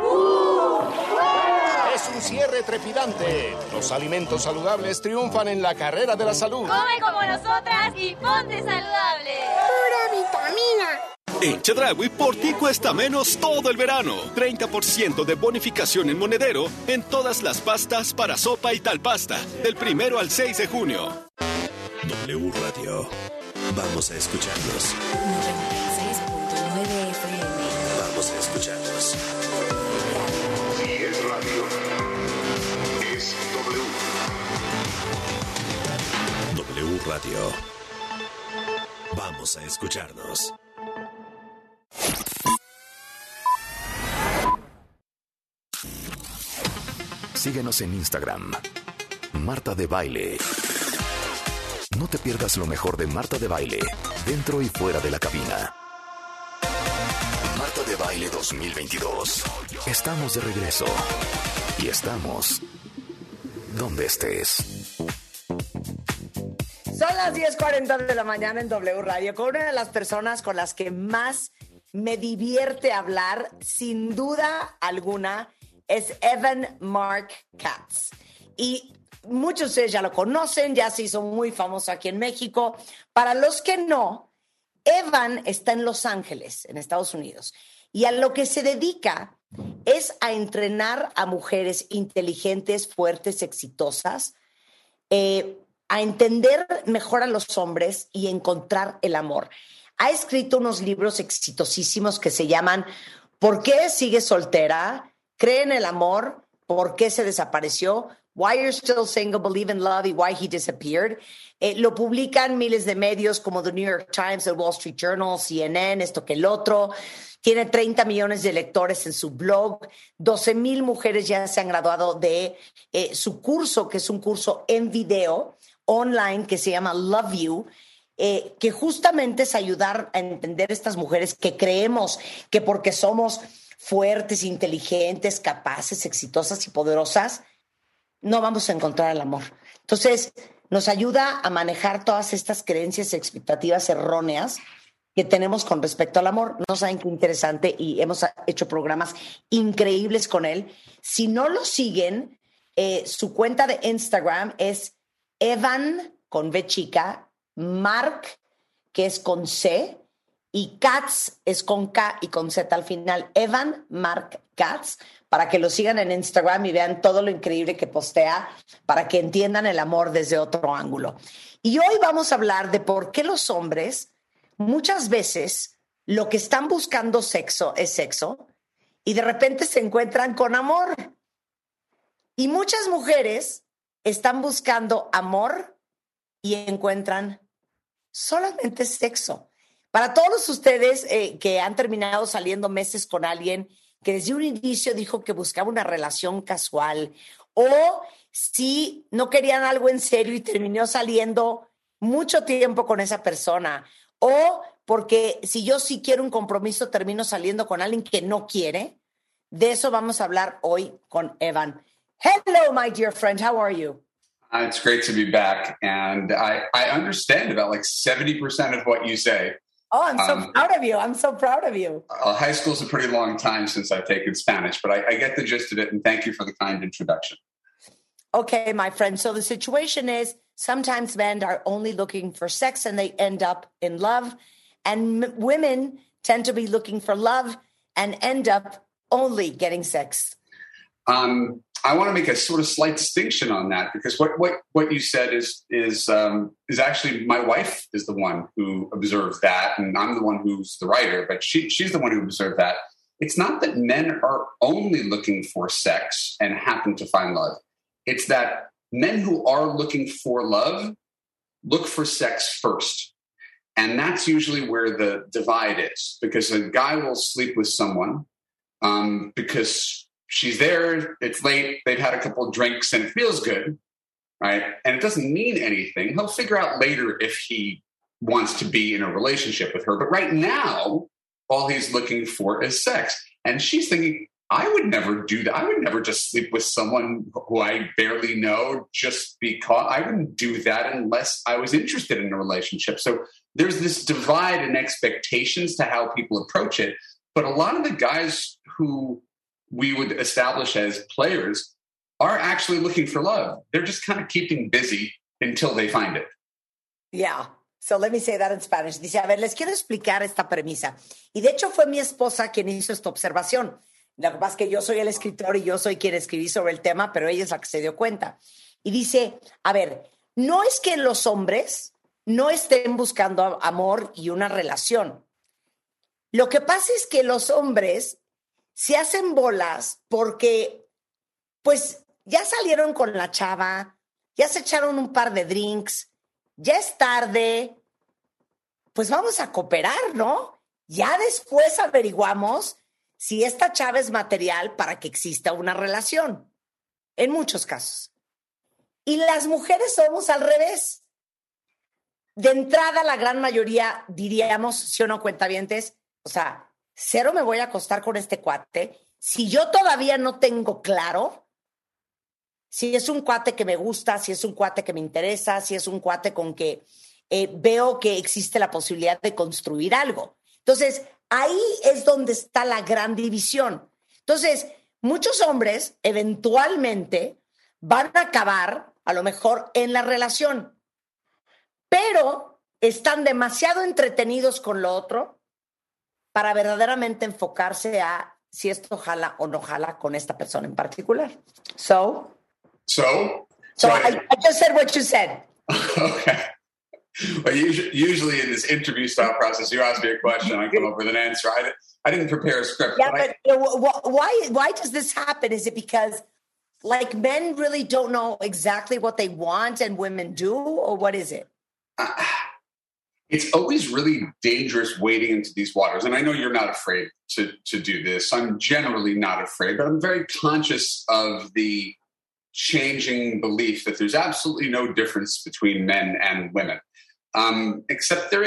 Es un cierre trepidante. Los alimentos saludables triunfan en la carrera de la salud. Come como nosotras y ponte saludable. Pura vitamina. En Chedraui, por ti cuesta menos todo el verano. 30% de bonificación en monedero en todas las pastas para sopa y tal pasta, del 1 al 6 de junio. W Radio. Vamos a escucharnos. 96.9 FM. Vamos a escucharnos. Si es radio, es W. W Radio. Vamos a escucharnos. Síguenos en Instagram. Marta de Baile. No te pierdas lo mejor de Marta de Baile, dentro y fuera de la cabina. Marta de Baile 2022. Estamos de regreso. Y estamos donde estés. Son las 10:40 de la mañana en W Radio con una de las personas con las que más me divierte hablar, sin duda alguna, es Evan Marc Katz. Y muchos de ustedes ya lo conocen, ya se hizo muy famoso aquí en México. Para los que no, Evan está en Los Ángeles, en Estados Unidos. Y a lo que se dedica es a entrenar a mujeres inteligentes, fuertes, exitosas, a entender mejor a los hombres y encontrar el amor. Ha escrito unos libros exitosísimos que se llaman ¿Por qué sigues soltera? ¿Cree en el amor? ¿Por qué se desapareció? Why You're Still Single, Believe in Love y Why He Disappeared. Lo publican miles de medios como The New York Times, The Wall Street Journal, CNN, esto que el otro. Tiene 30 millones de lectores en su blog. 12,000 mujeres ya se han graduado de su curso, que es un curso en video online que se llama Love You, que justamente es ayudar a entender a estas mujeres que creemos que porque somos fuertes, inteligentes, capaces, exitosas y poderosas, no vamos a encontrar el amor. Entonces, nos ayuda a manejar todas estas creencias y expectativas erróneas que tenemos con respecto al amor. No saben qué interesante, y hemos hecho programas increíbles con él. Si no lo siguen, su cuenta de Instagram es Evan, con V chica, Mark, que es con C, y Katz es con K y con Z al final. Evan Mark Katz, para que lo sigan en Instagram y vean todo lo increíble que postea, para que entiendan el amor desde otro ángulo. Y hoy vamos a hablar de por qué los hombres muchas veces lo que están buscando es sexo, y de repente se encuentran con amor. Y muchas mujeres están buscando amor y encuentran solamente sexo. Para todos ustedes que han terminado saliendo meses con alguien que desde un inicio dijo que buscaba una relación casual, o si no querían algo en serio y terminó saliendo mucho tiempo con esa persona, o porque si yo sí quiero un compromiso termino saliendo con alguien que no quiere, de eso vamos a hablar hoy con Evan. Hello, my dear friend, how are you? It's great to be back, and I understand about like 70% of what you say. Oh, I'm so proud of you. I'm so proud of you. High school's a pretty long time since I've taken Spanish, but I get the gist of it, and thank you for the kind introduction. Okay, my friend. So the situation is sometimes men are only looking for sex and they end up in love, and women tend to be looking for love and end up only getting sex. I want to make a sort of slight distinction on that, because what you said is actually my wife is the one who observed that, and I'm the one who's the writer, but she's the one who observed that. It's not that men are only looking for sex and happen to find love. It's that men who are looking for love look for sex first. And that's usually where the divide is, because a guy will sleep with someone because she's there, it's late, they've had a couple of drinks, and it feels good, right? And it doesn't mean anything. He'll figure out later if he wants to be in a relationship with her. But right now, all he's looking for is sex. And she's thinking, I would never do that. I would never just sleep with someone who I barely know just because. I wouldn't do that unless I was interested in a relationship. So there's this divide in expectations to how people approach it. But a lot of the guys who we would establish as players are actually looking for love. They're just kind of keeping busy until they find it. Yeah. So let me say that in Spanish. Dice, a ver, les quiero explicar esta premisa. Y de hecho fue mi esposa quien hizo esta observación. Lo que pasa es que yo soy el escritor y yo soy quien escribí sobre el tema, pero ella es la que se dio cuenta. Y dice, a ver, no es que los hombres no estén buscando amor y una relación. Lo que pasa es que los hombres se hacen bolas porque, pues, ya salieron con la chava, ya se echaron un par de drinks, ya es tarde, pues vamos a cooperar, ¿no? Ya después averiguamos si esta chava es material para que exista una relación, en muchos casos. Y las mujeres somos al revés. De entrada, la gran mayoría, diríamos, si o no, cuentavientes, o sea, cero me voy a acostar con este cuate si yo todavía no tengo claro si es un cuate que me gusta, si es un cuate que me interesa, si es un cuate con que veo que existe la posibilidad de construir algo. Entonces, ahí es donde está la gran división. Entonces, muchos hombres eventualmente van a acabar, a lo mejor, en la relación, pero están demasiado entretenidos con lo otro para verdaderamente enfocarse a si esto jala o no jala con esta persona en particular. So I just said what you said. Okay. Well, usually in this interview style process, you ask me a question, I come up with an answer. I didn't prepare a script. Yeah, but why does this happen? Is it because like men really don't know exactly what they want and women do, or what is it? It's always really dangerous wading into these waters. And I know you're not afraid to do this. I'm generally not afraid, but I'm very conscious of the changing belief that there's absolutely no difference between men and women. Except there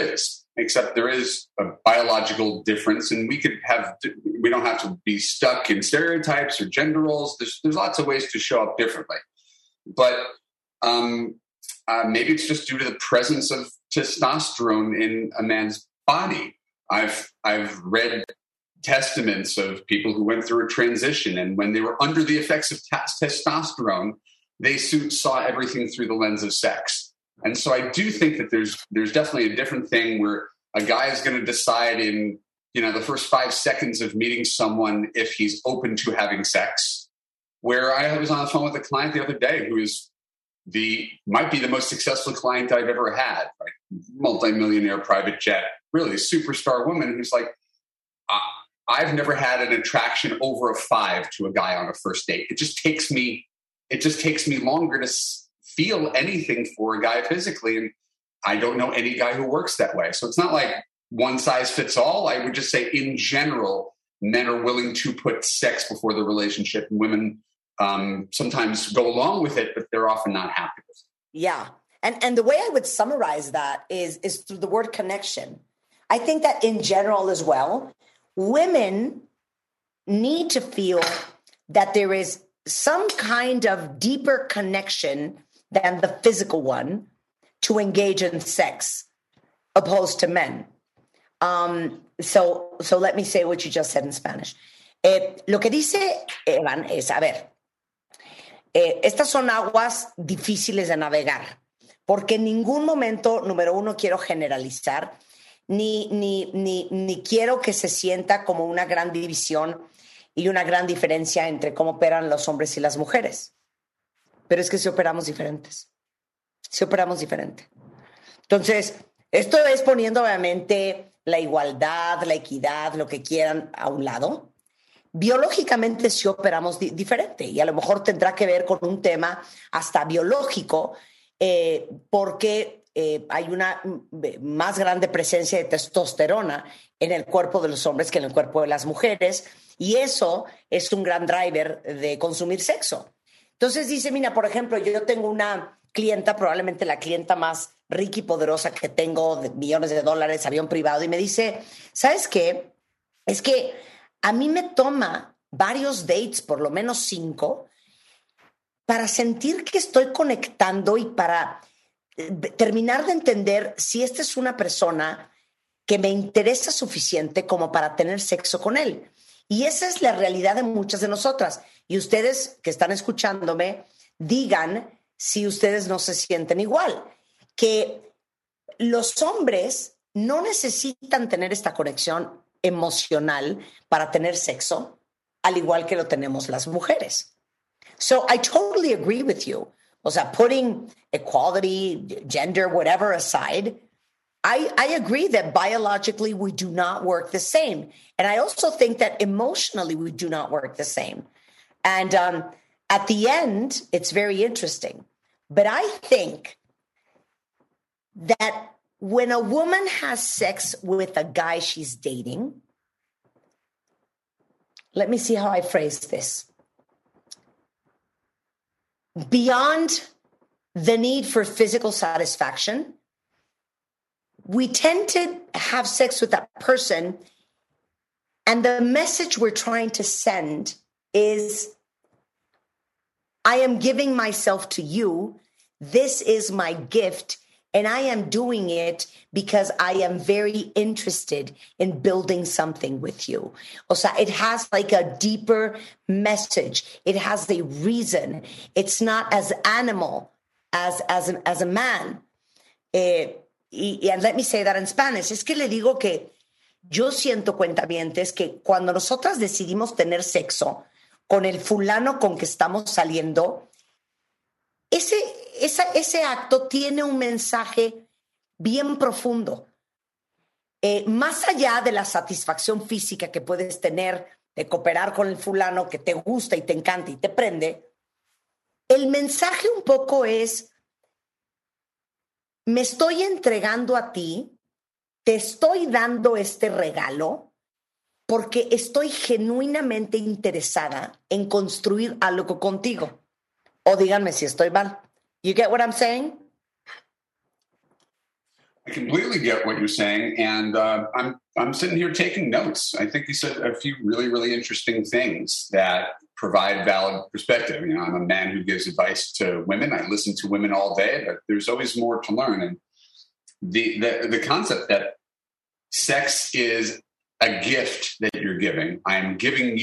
is a biological difference, and we don't have to be stuck in stereotypes or gender roles. There's lots of ways to show up differently. But maybe it's just due to the presence of testosterone in a man's body. I've read testaments of people who went through a transition, and when they were under the effects of testosterone, they saw everything through the lens of sex. And so I do think that there's definitely a different thing where a guy is going to decide in, the first 5 seconds of meeting someone if he's open to having sex. Where I was on the phone with a client the other day who is might be the most successful client I've ever had, right? Multi-millionaire private jet, really a superstar woman who's like, I've never had an attraction over a 5 to a guy on a first date. It just takes me longer to feel anything for a guy physically. And I don't know any guy who works that way. So it's not like one size fits all. I would just say in general, men are willing to put sex before the relationship, and women sometimes go along with it, but they're often not happy with it. Yeah. And the way I would summarize that is through the word connection. I think that in general as well, women need to feel that there is some kind of deeper connection than the physical one to engage in sex, opposed to men. So let me say what you just said in Spanish. Lo que dice Evan es, estas son aguas difíciles de navegar, porque en ningún momento, número uno, quiero generalizar, ni quiero que se sienta como una gran división y una gran diferencia entre cómo operan los hombres y las mujeres. Pero es que sí operamos diferentes. Sí operamos diferente. Entonces, esto es poniendo obviamente la igualdad, la equidad, lo que quieran a un lado. Biológicamente sí operamos diferente, y a lo mejor tendrá que ver con un tema hasta biológico, porque hay una más grande presencia de testosterona en el cuerpo de los hombres que en el cuerpo de las mujeres, y eso es un gran driver de consumir sexo. Entonces dice, mira, por ejemplo, yo tengo una clienta, probablemente la clienta más rica y poderosa que tengo, de millones de dólares, avión privado, y me dice, ¿sabes qué? Es que a mí me toma varios dates, por lo menos 5, para sentir que estoy conectando y para terminar de entender si esta es una persona que me interesa suficiente como para tener sexo con él. Y esa es la realidad de muchas de nosotras. Y ustedes que están escuchándome, digan si ustedes no se sienten igual. Que los hombres no necesitan tener esta conexión emocional para tener sexo, al igual que lo tenemos las mujeres. So I totally agree with you. O sea, putting equality, gender, whatever aside, I agree that biologically we do not work the same. And I also think that emotionally we do not work the same. And at the end, it's very interesting. But I think that when a woman has sex with a guy she's dating, let me see how I phrase this. Beyond the need for physical satisfaction, we tend to have sex with that person, and the message we're trying to send is, I am giving myself to you. This is my gift, and I am doing it because I am very interested in building something with you. O sea, it has like a deeper message. It has a reason. It's not as animal as a man. And let me say that in Spanish. Es que le digo que yo siento, cuentavientes, que cuando nosotras decidimos tener sexo con el fulano con que estamos saliendo, ese acto tiene un mensaje bien profundo. Más allá de la satisfacción física que puedes tener de cooperar con el fulano que te gusta y te encanta y te prende, el mensaje un poco es, me estoy entregando a ti, te estoy dando este regalo porque estoy genuinamente interesada en construir algo contigo. O díganme si estoy mal. You get what I'm saying? I completely get what you're saying, and I'm sitting here taking notes. I think you said a few really, really interesting things that provide valid perspective. You know, I'm a man who gives advice to women. I listen to women all day, but there's always more to learn. And the concept that sex is a gift that you're giving, I'm giving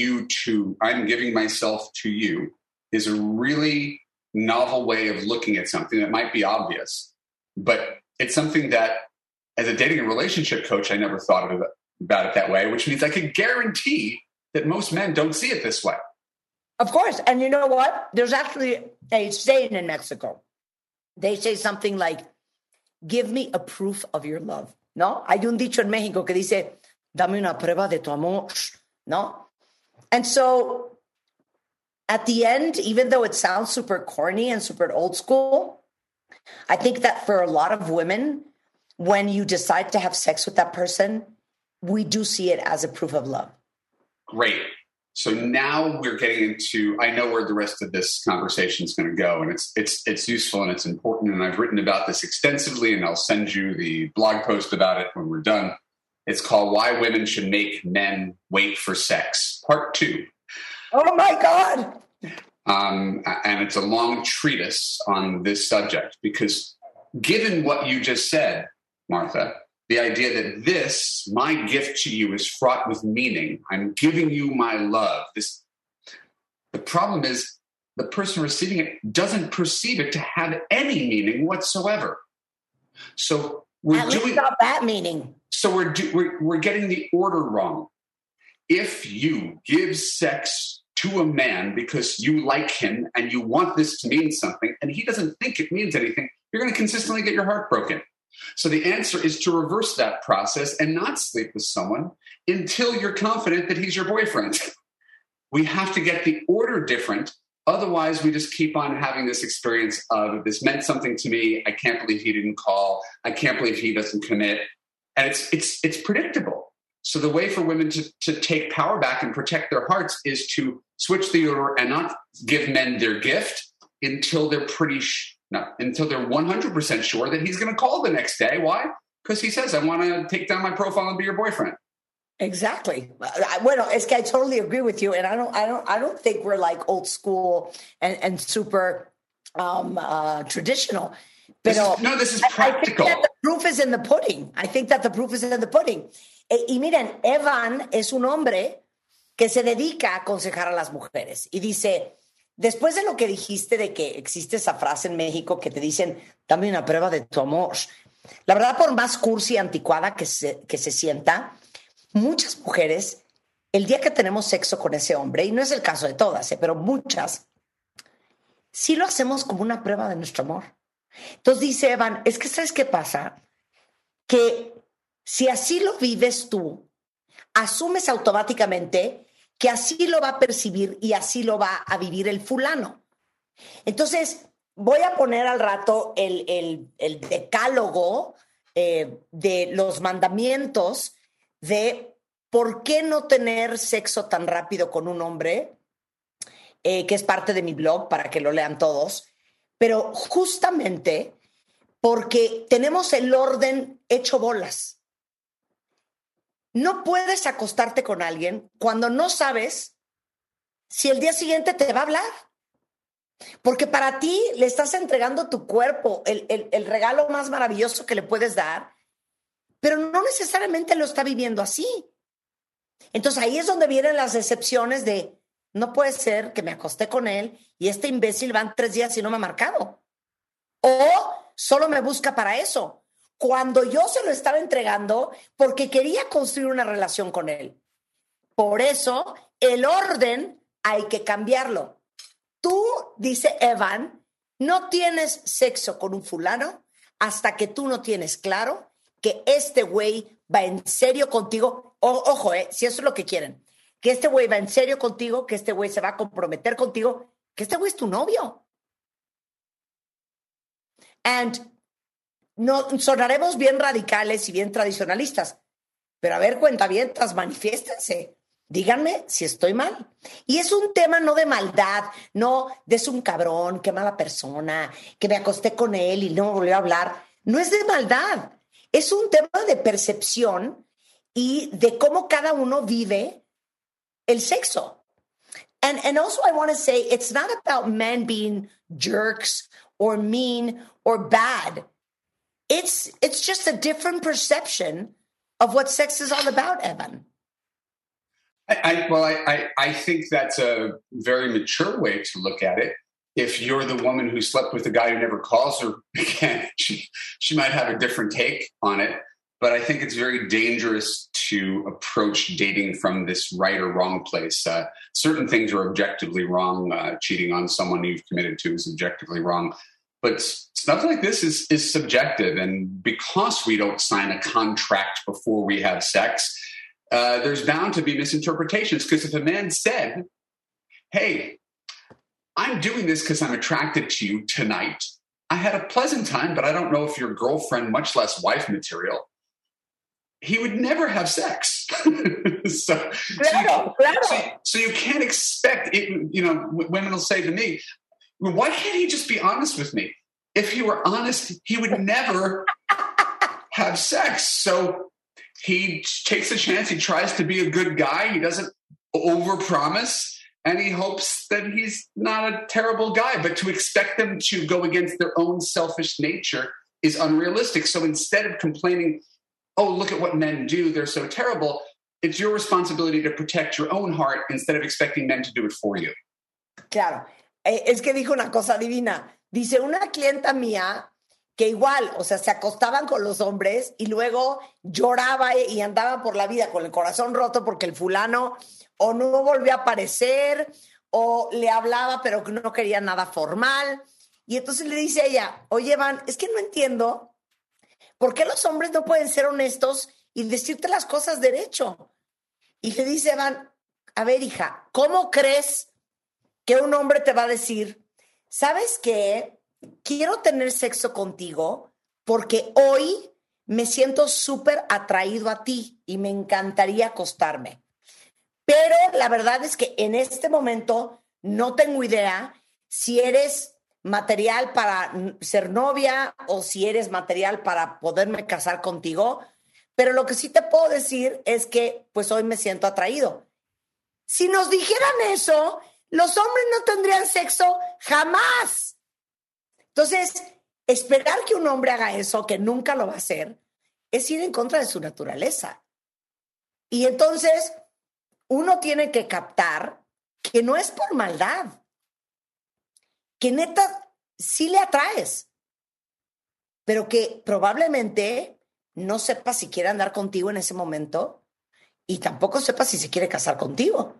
myself to you, is a really novel way of looking at something that might be obvious. But it's something that, as a dating and relationship coach, I never thought about it that way, which means I could guarantee that most men don't see it this way. Of course. And you know what? There's actually a saying in Mexico. They say something like, give me a proof of your love. ¿No? Hay un dicho en México que dice, dame una prueba de tu amor. ¿No? And so at the end, even though it sounds super corny and super old school, I think that for a lot of women, when you decide to have sex with that person, we do see it as a proof of love. Great. So now we're getting into, I know where the rest of this conversation is going to go, and it's useful and it's important. And I've written about this extensively, and I'll send you the blog post about it when we're done. It's called Why Women Should Make Men Wait for Sex, Part 2. Oh my God. And it's a long treatise on this subject, because given what you just said, Martha, the idea that this, my gift to you, is fraught with meaning. I'm giving you my love. The problem is the person receiving it doesn't perceive it to have any meaning whatsoever. So we're doing not that meaning. So we're getting the order wrong. If you give sex to a man because you like him and you want this to mean something, and he doesn't think it means anything, you're going to consistently get your heart broken. So the answer is to reverse that process and not sleep with someone until you're confident that he's your boyfriend. We have to get the order different. Otherwise, we just keep on having this experience of, this meant something to me. I can't believe he didn't call. I can't believe he doesn't commit. And it's predictable. So the way for women to take power back and protect their hearts is to switch the order and not give men their gift until they're until they're 100% sure that he's going to call the next day. Why? Because he says, I want to take down my profile and be your boyfriend. Exactly. Bueno, es que I totally agree with you. And I don't think we're like old school and super traditional. Pero this is practical. I think that the proof is in the pudding. I think that the proof is in the pudding. Y miren, Evan es un hombre que se dedica a aconsejar a las mujeres. Y dice, después de lo que dijiste de que existe esa frase en México que te dicen, dame una prueba de tu amor. La verdad, por más cursi y anticuada que se sienta, muchas mujeres, el día que tenemos sexo con ese hombre, y no es el caso de todas, pero muchas, sí lo hacemos como una prueba de nuestro amor. Entonces dice Evan, es que ¿sabes qué pasa? Que si así lo vives tú, asumes automáticamente que así lo va a percibir y así lo va a vivir el fulano. Entonces, voy a poner al rato el decálogo de los mandamientos de por qué no tener sexo tan rápido con un hombre, que es parte de mi blog para que lo lean todos, pero justamente porque tenemos el orden hecho bolas. No puedes acostarte con alguien cuando no sabes si el día siguiente te va a hablar. Porque para ti le estás entregando tu cuerpo, el regalo más maravilloso que le puedes dar, pero no necesariamente lo está viviendo así. Entonces ahí es donde vienen las decepciones de, no puede ser que me acosté con él y este imbécil van 3 días y no me ha marcado. O solo me busca para eso, cuando yo se lo estaba entregando porque quería construir una relación con él. Por eso, el orden hay que cambiarlo. Tú, dice Evan, no tienes sexo con un fulano hasta que tú no tienes claro que este güey va en serio contigo. Ojo, si eso es lo que quieren. Que este güey va en serio contigo, que este güey se va a comprometer contigo, que este güey es tu novio. And no sonaremos bien radicales y bien tradicionalistas, pero a ver, cuentavientas, manifiéstense. Díganme si estoy mal. Y es un tema no de maldad, no de es un cabrón, qué mala persona, que me acosté con él y no me volvió a hablar. No es de maldad. Es un tema de percepción y de cómo cada uno vive el sexo. And also I want to say it's not about men being jerks or mean or bad. It's just a different perception of what sex is all about, Evan. I think that's a very mature way to look at it. If you're the woman who slept with a guy who never calls her again, she might have a different take on it. But I think it's very dangerous to approach dating from this right or wrong place. Certain things are objectively wrong. Cheating on someone you've committed to is objectively wrong. But stuff like this is subjective. And because we don't sign a contract before we have sex, there's bound to be misinterpretations. Because if a man said, hey, I'm doing this because I'm attracted to you tonight. I had a pleasant time, but I don't know if you're girlfriend, much less wife material. He would never have sex. So you can't expect it. Women will say to me, why can't he just be honest with me? If he were honest, he would never have sex. So he takes a chance. He tries to be a good guy. He doesn't overpromise. And he hopes that he's not a terrible guy. But to expect them to go against their own selfish nature is unrealistic. So instead of complaining, oh, look at what men do, they're so terrible, it's your responsibility to protect your own heart instead of expecting men to do it for you. Claro. Es que dijo una cosa divina. Dice, una clienta mía que igual, o sea, se acostaban con los hombres y luego lloraba y andaba por la vida con el corazón roto porque el fulano o no volvió a aparecer, o le hablaba pero que no quería nada formal. Y entonces le dice a ella, oye, Van, es que no entiendo por qué los hombres no pueden ser honestos y decirte las cosas derecho. Y le dice Van, a ver, hija, ¿cómo crees que un hombre te va a decir, ¿sabes qué? Quiero tener sexo contigo porque hoy me siento súper atraído a ti y me encantaría acostarme. Pero la verdad es que en este momento no tengo idea si eres material para ser novia o si eres material para poderme casar contigo. Pero lo que sí te puedo decir es que pues hoy me siento atraído. Si nos dijeran eso, los hombres no tendrían sexo jamás. Entonces, esperar que un hombre haga eso, que nunca lo va a hacer, es ir en contra de su naturaleza. Y entonces uno tiene que captar que no es por maldad, que neta sí le atraes, pero que probablemente no sepa si quiere andar contigo en ese momento y tampoco sepa si se quiere casar contigo.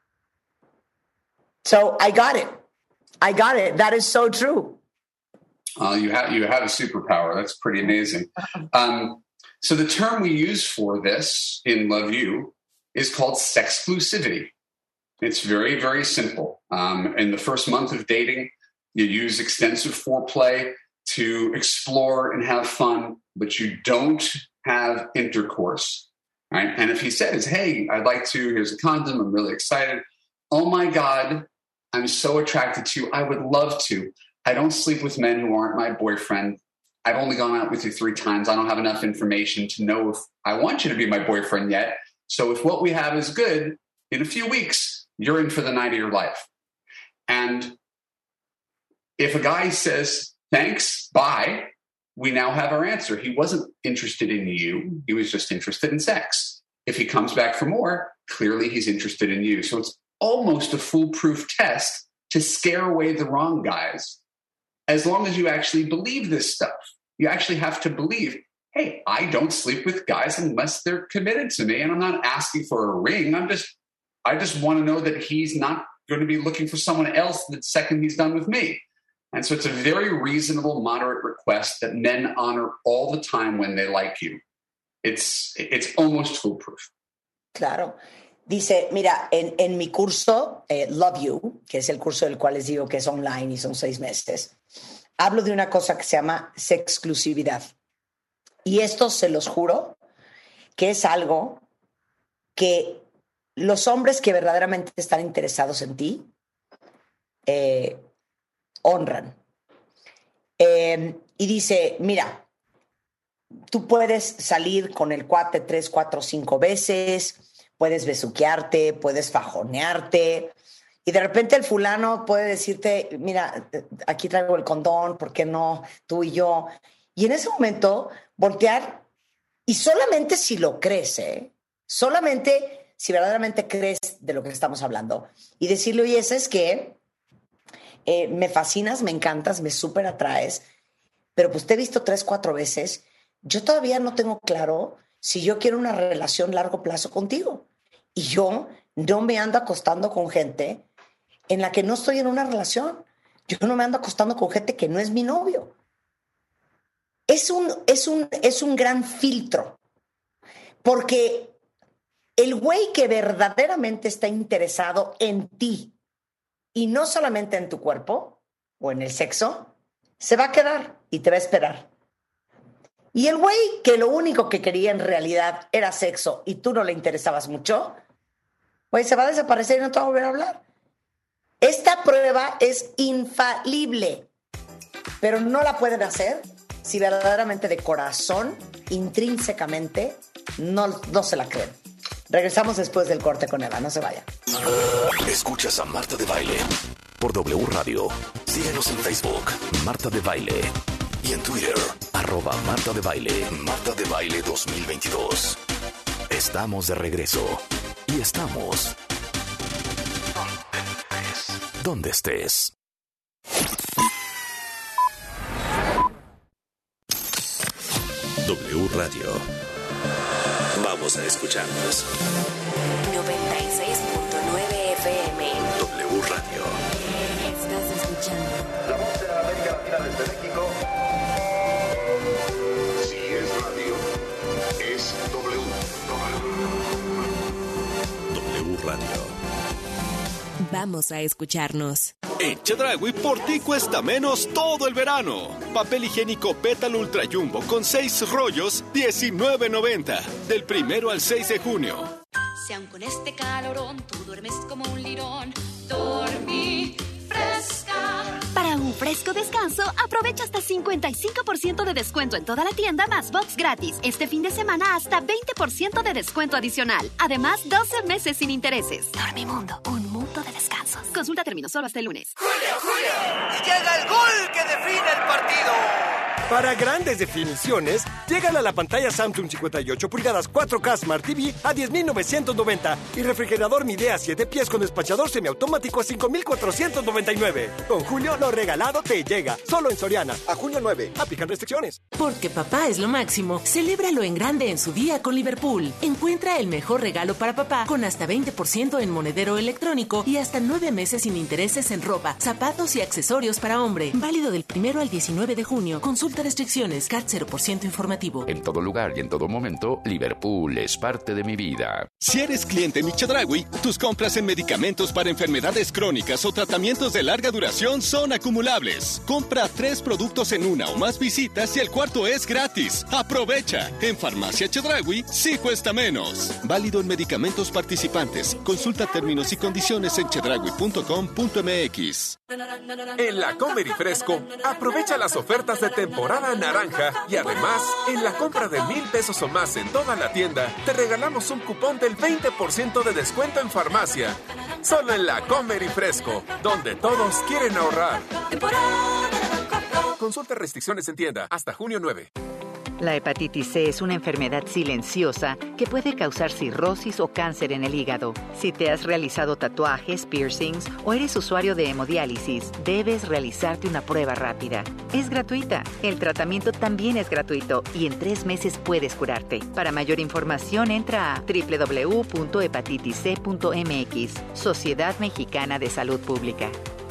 So I got it. That is so true. You have a superpower. That's pretty amazing. So the term we use for this in Love U is called sexclusivity. It's very, very simple. In the first month of dating, you use extensive foreplay to explore and have fun, but you don't have intercourse, right? And if he says, hey, I'd like to, here's a condom, I'm really excited. Oh my God, I'm so attracted to you. I would love to. I don't sleep with men who aren't my boyfriend. I've only gone out with you 3 times. I don't have enough information to know if I want you to be my boyfriend yet. So if what we have is good, in a few weeks, you're in for the night of your life. And if a guy says, thanks, bye, we now have our answer. He wasn't interested in you. He was just interested in sex. If he comes back for more, clearly he's interested in you. So it's almost a foolproof test to scare away the wrong guys. As long as you actually believe this stuff, you actually have to believe, hey, I don't sleep with guys unless they're committed to me. And I'm not asking for a ring. I just want to know that he's not going to be looking for someone else the second he's done with me. And so it's a very reasonable, moderate request that men honor all the time when they like you. It's almost foolproof. Claro. Dice, mira, en mi curso, Love You, que es el curso del cual les digo que es online y son 6 meses, hablo de una cosa que se llama sexclusividad. Y esto se los juro que es algo que los hombres que verdaderamente están interesados en ti honran. Y dice, mira, tú puedes salir con el cuate 3, 4, 5 veces, puedes besuquearte, puedes fajonearte, Y de repente el fulano puede decirte, mira, aquí traigo el condón, ¿por qué no? Tú y yo. Y en ese momento voltear, y solamente si lo crees, solamente si verdaderamente crees de lo que estamos hablando, y decirle, oye, ¿sabes qué? Me fascinas, me encantas, me súper atraes, pero pues te he visto 3, 4 veces. Yo todavía no tengo claro si yo quiero una relación a largo plazo contigo. Y yo no me ando acostando con gente en la que no estoy en una relación. Yo no me ando acostando con gente que no es mi novio. Es un gran filtro. Porque el güey que verdaderamente está interesado en ti y no solamente en tu cuerpo o en el sexo, se va a quedar y te va a esperar. Y el güey que lo único que quería en realidad era sexo y tú no le interesabas mucho, güey, se va a desaparecer y no te va a volver a hablar. Esta prueba es infalible, pero no la pueden hacer si verdaderamente de corazón, intrínsecamente, no se la creen. Regresamos después del corte con Eva, no se vayan. Escuchas a Marta de Baile por W Radio. Síguenos en Facebook, Marta de Baile. Y en Twitter, @Marta de Baile. Marta de Baile 2022. Estamos de regreso. Y estamos donde estés. W Radio. Vamos a escucharnos. 96.9 FM. W Radio. Estás escuchando La voz de la América Latina desde México. Si es radio, es W. W Radio. Vamos a escucharnos. En Chedraui por ti cuesta menos todo el verano. Papel higiénico Pétalo Ultra Jumbo con 6 rollos, $19.90. Del 1 al 6 de junio. Si aun con este calorón tú duermes como un lirón, dormí fresca. Para un fresco descanso, aprovecha hasta 55% de descuento en toda la tienda más box gratis. Este fin de semana hasta 20% de descuento adicional. Además, 12 meses sin intereses. Dormimundo, un mundo de descansos. Consulta términos solo hasta el lunes. ¡Julio! Y llega el gol que define el partido. Para grandes definiciones, llega a la pantalla Samsung 58 pulgadas 4K Smart TV a $10,990 y refrigerador Midea 7 pies con despachador semiautomático a $5,499. Con Julio, lo regalado te llega. Solo en Soriana. A junio 9. Aplican restricciones. Porque papá es lo máximo, celébralo en grande en su día con Liverpool. Encuentra el mejor regalo para papá con hasta 20% en monedero electrónico y hasta 9 meses sin intereses en ropa, zapatos y accesorios para hombre. Válido del 1 al 19 de junio. Consulta restricciones. CAT 0% informativo. En todo lugar y en todo momento, Liverpool es parte de mi vida. Si eres cliente Chedraui, tus compras en medicamentos para enfermedades crónicas o tratamientos de larga duración son acumulables. Compra 3 productos en una o más visitas y el cuarto es gratis. ¡Aprovecha! En Farmacia Chedraui sí cuesta menos. Válido en medicamentos participantes. Consulta términos y condiciones en chedraui.com.mx. En la Comer y Fresco, aprovecha las ofertas de temporada naranja y además, en la compra de 1,000 pesos o más en toda la tienda, te regalamos un cupón del 20% de descuento en farmacia. Solo en la Comer y Fresco, donde todos quieren ahorrar. Consulta restricciones en tienda hasta junio 9. La hepatitis C es una enfermedad silenciosa que puede causar cirrosis o cáncer en el hígado. Si te has realizado tatuajes, piercings o eres usuario de hemodiálisis, debes realizarte una prueba rápida. Es gratuita. El tratamiento también es gratuito y en 3 meses puedes curarte. Para mayor información, entra a www.hepatitisc.mx. Sociedad Mexicana de Salud Pública.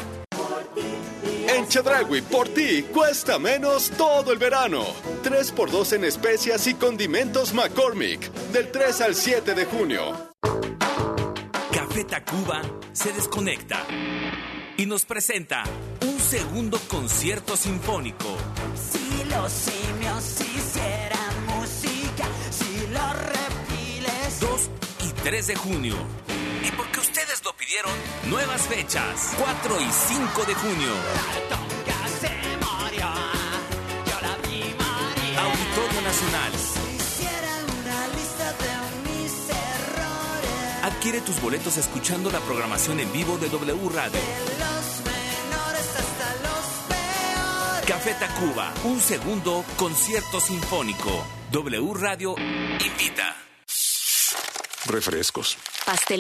En Chedraui por ti cuesta menos todo el verano. 3x2 en especias y condimentos McCormick. Del 3 al 7 de junio. Café Tacuba se desconecta y nos presenta un segundo concierto sinfónico. Si los simios hicieran música, si los reptiles... 2 y 3 de junio. Y porque ustedes lo pidieron, nuevas fechas. 4 y 5 de junio. Auditorio Nacional. Adquiere tus boletos escuchando la programación en vivo de W Radio. De los menores hasta los peores. Café Tacuba, un segundo concierto sinfónico. W Radio invita. Refrescos. Pastel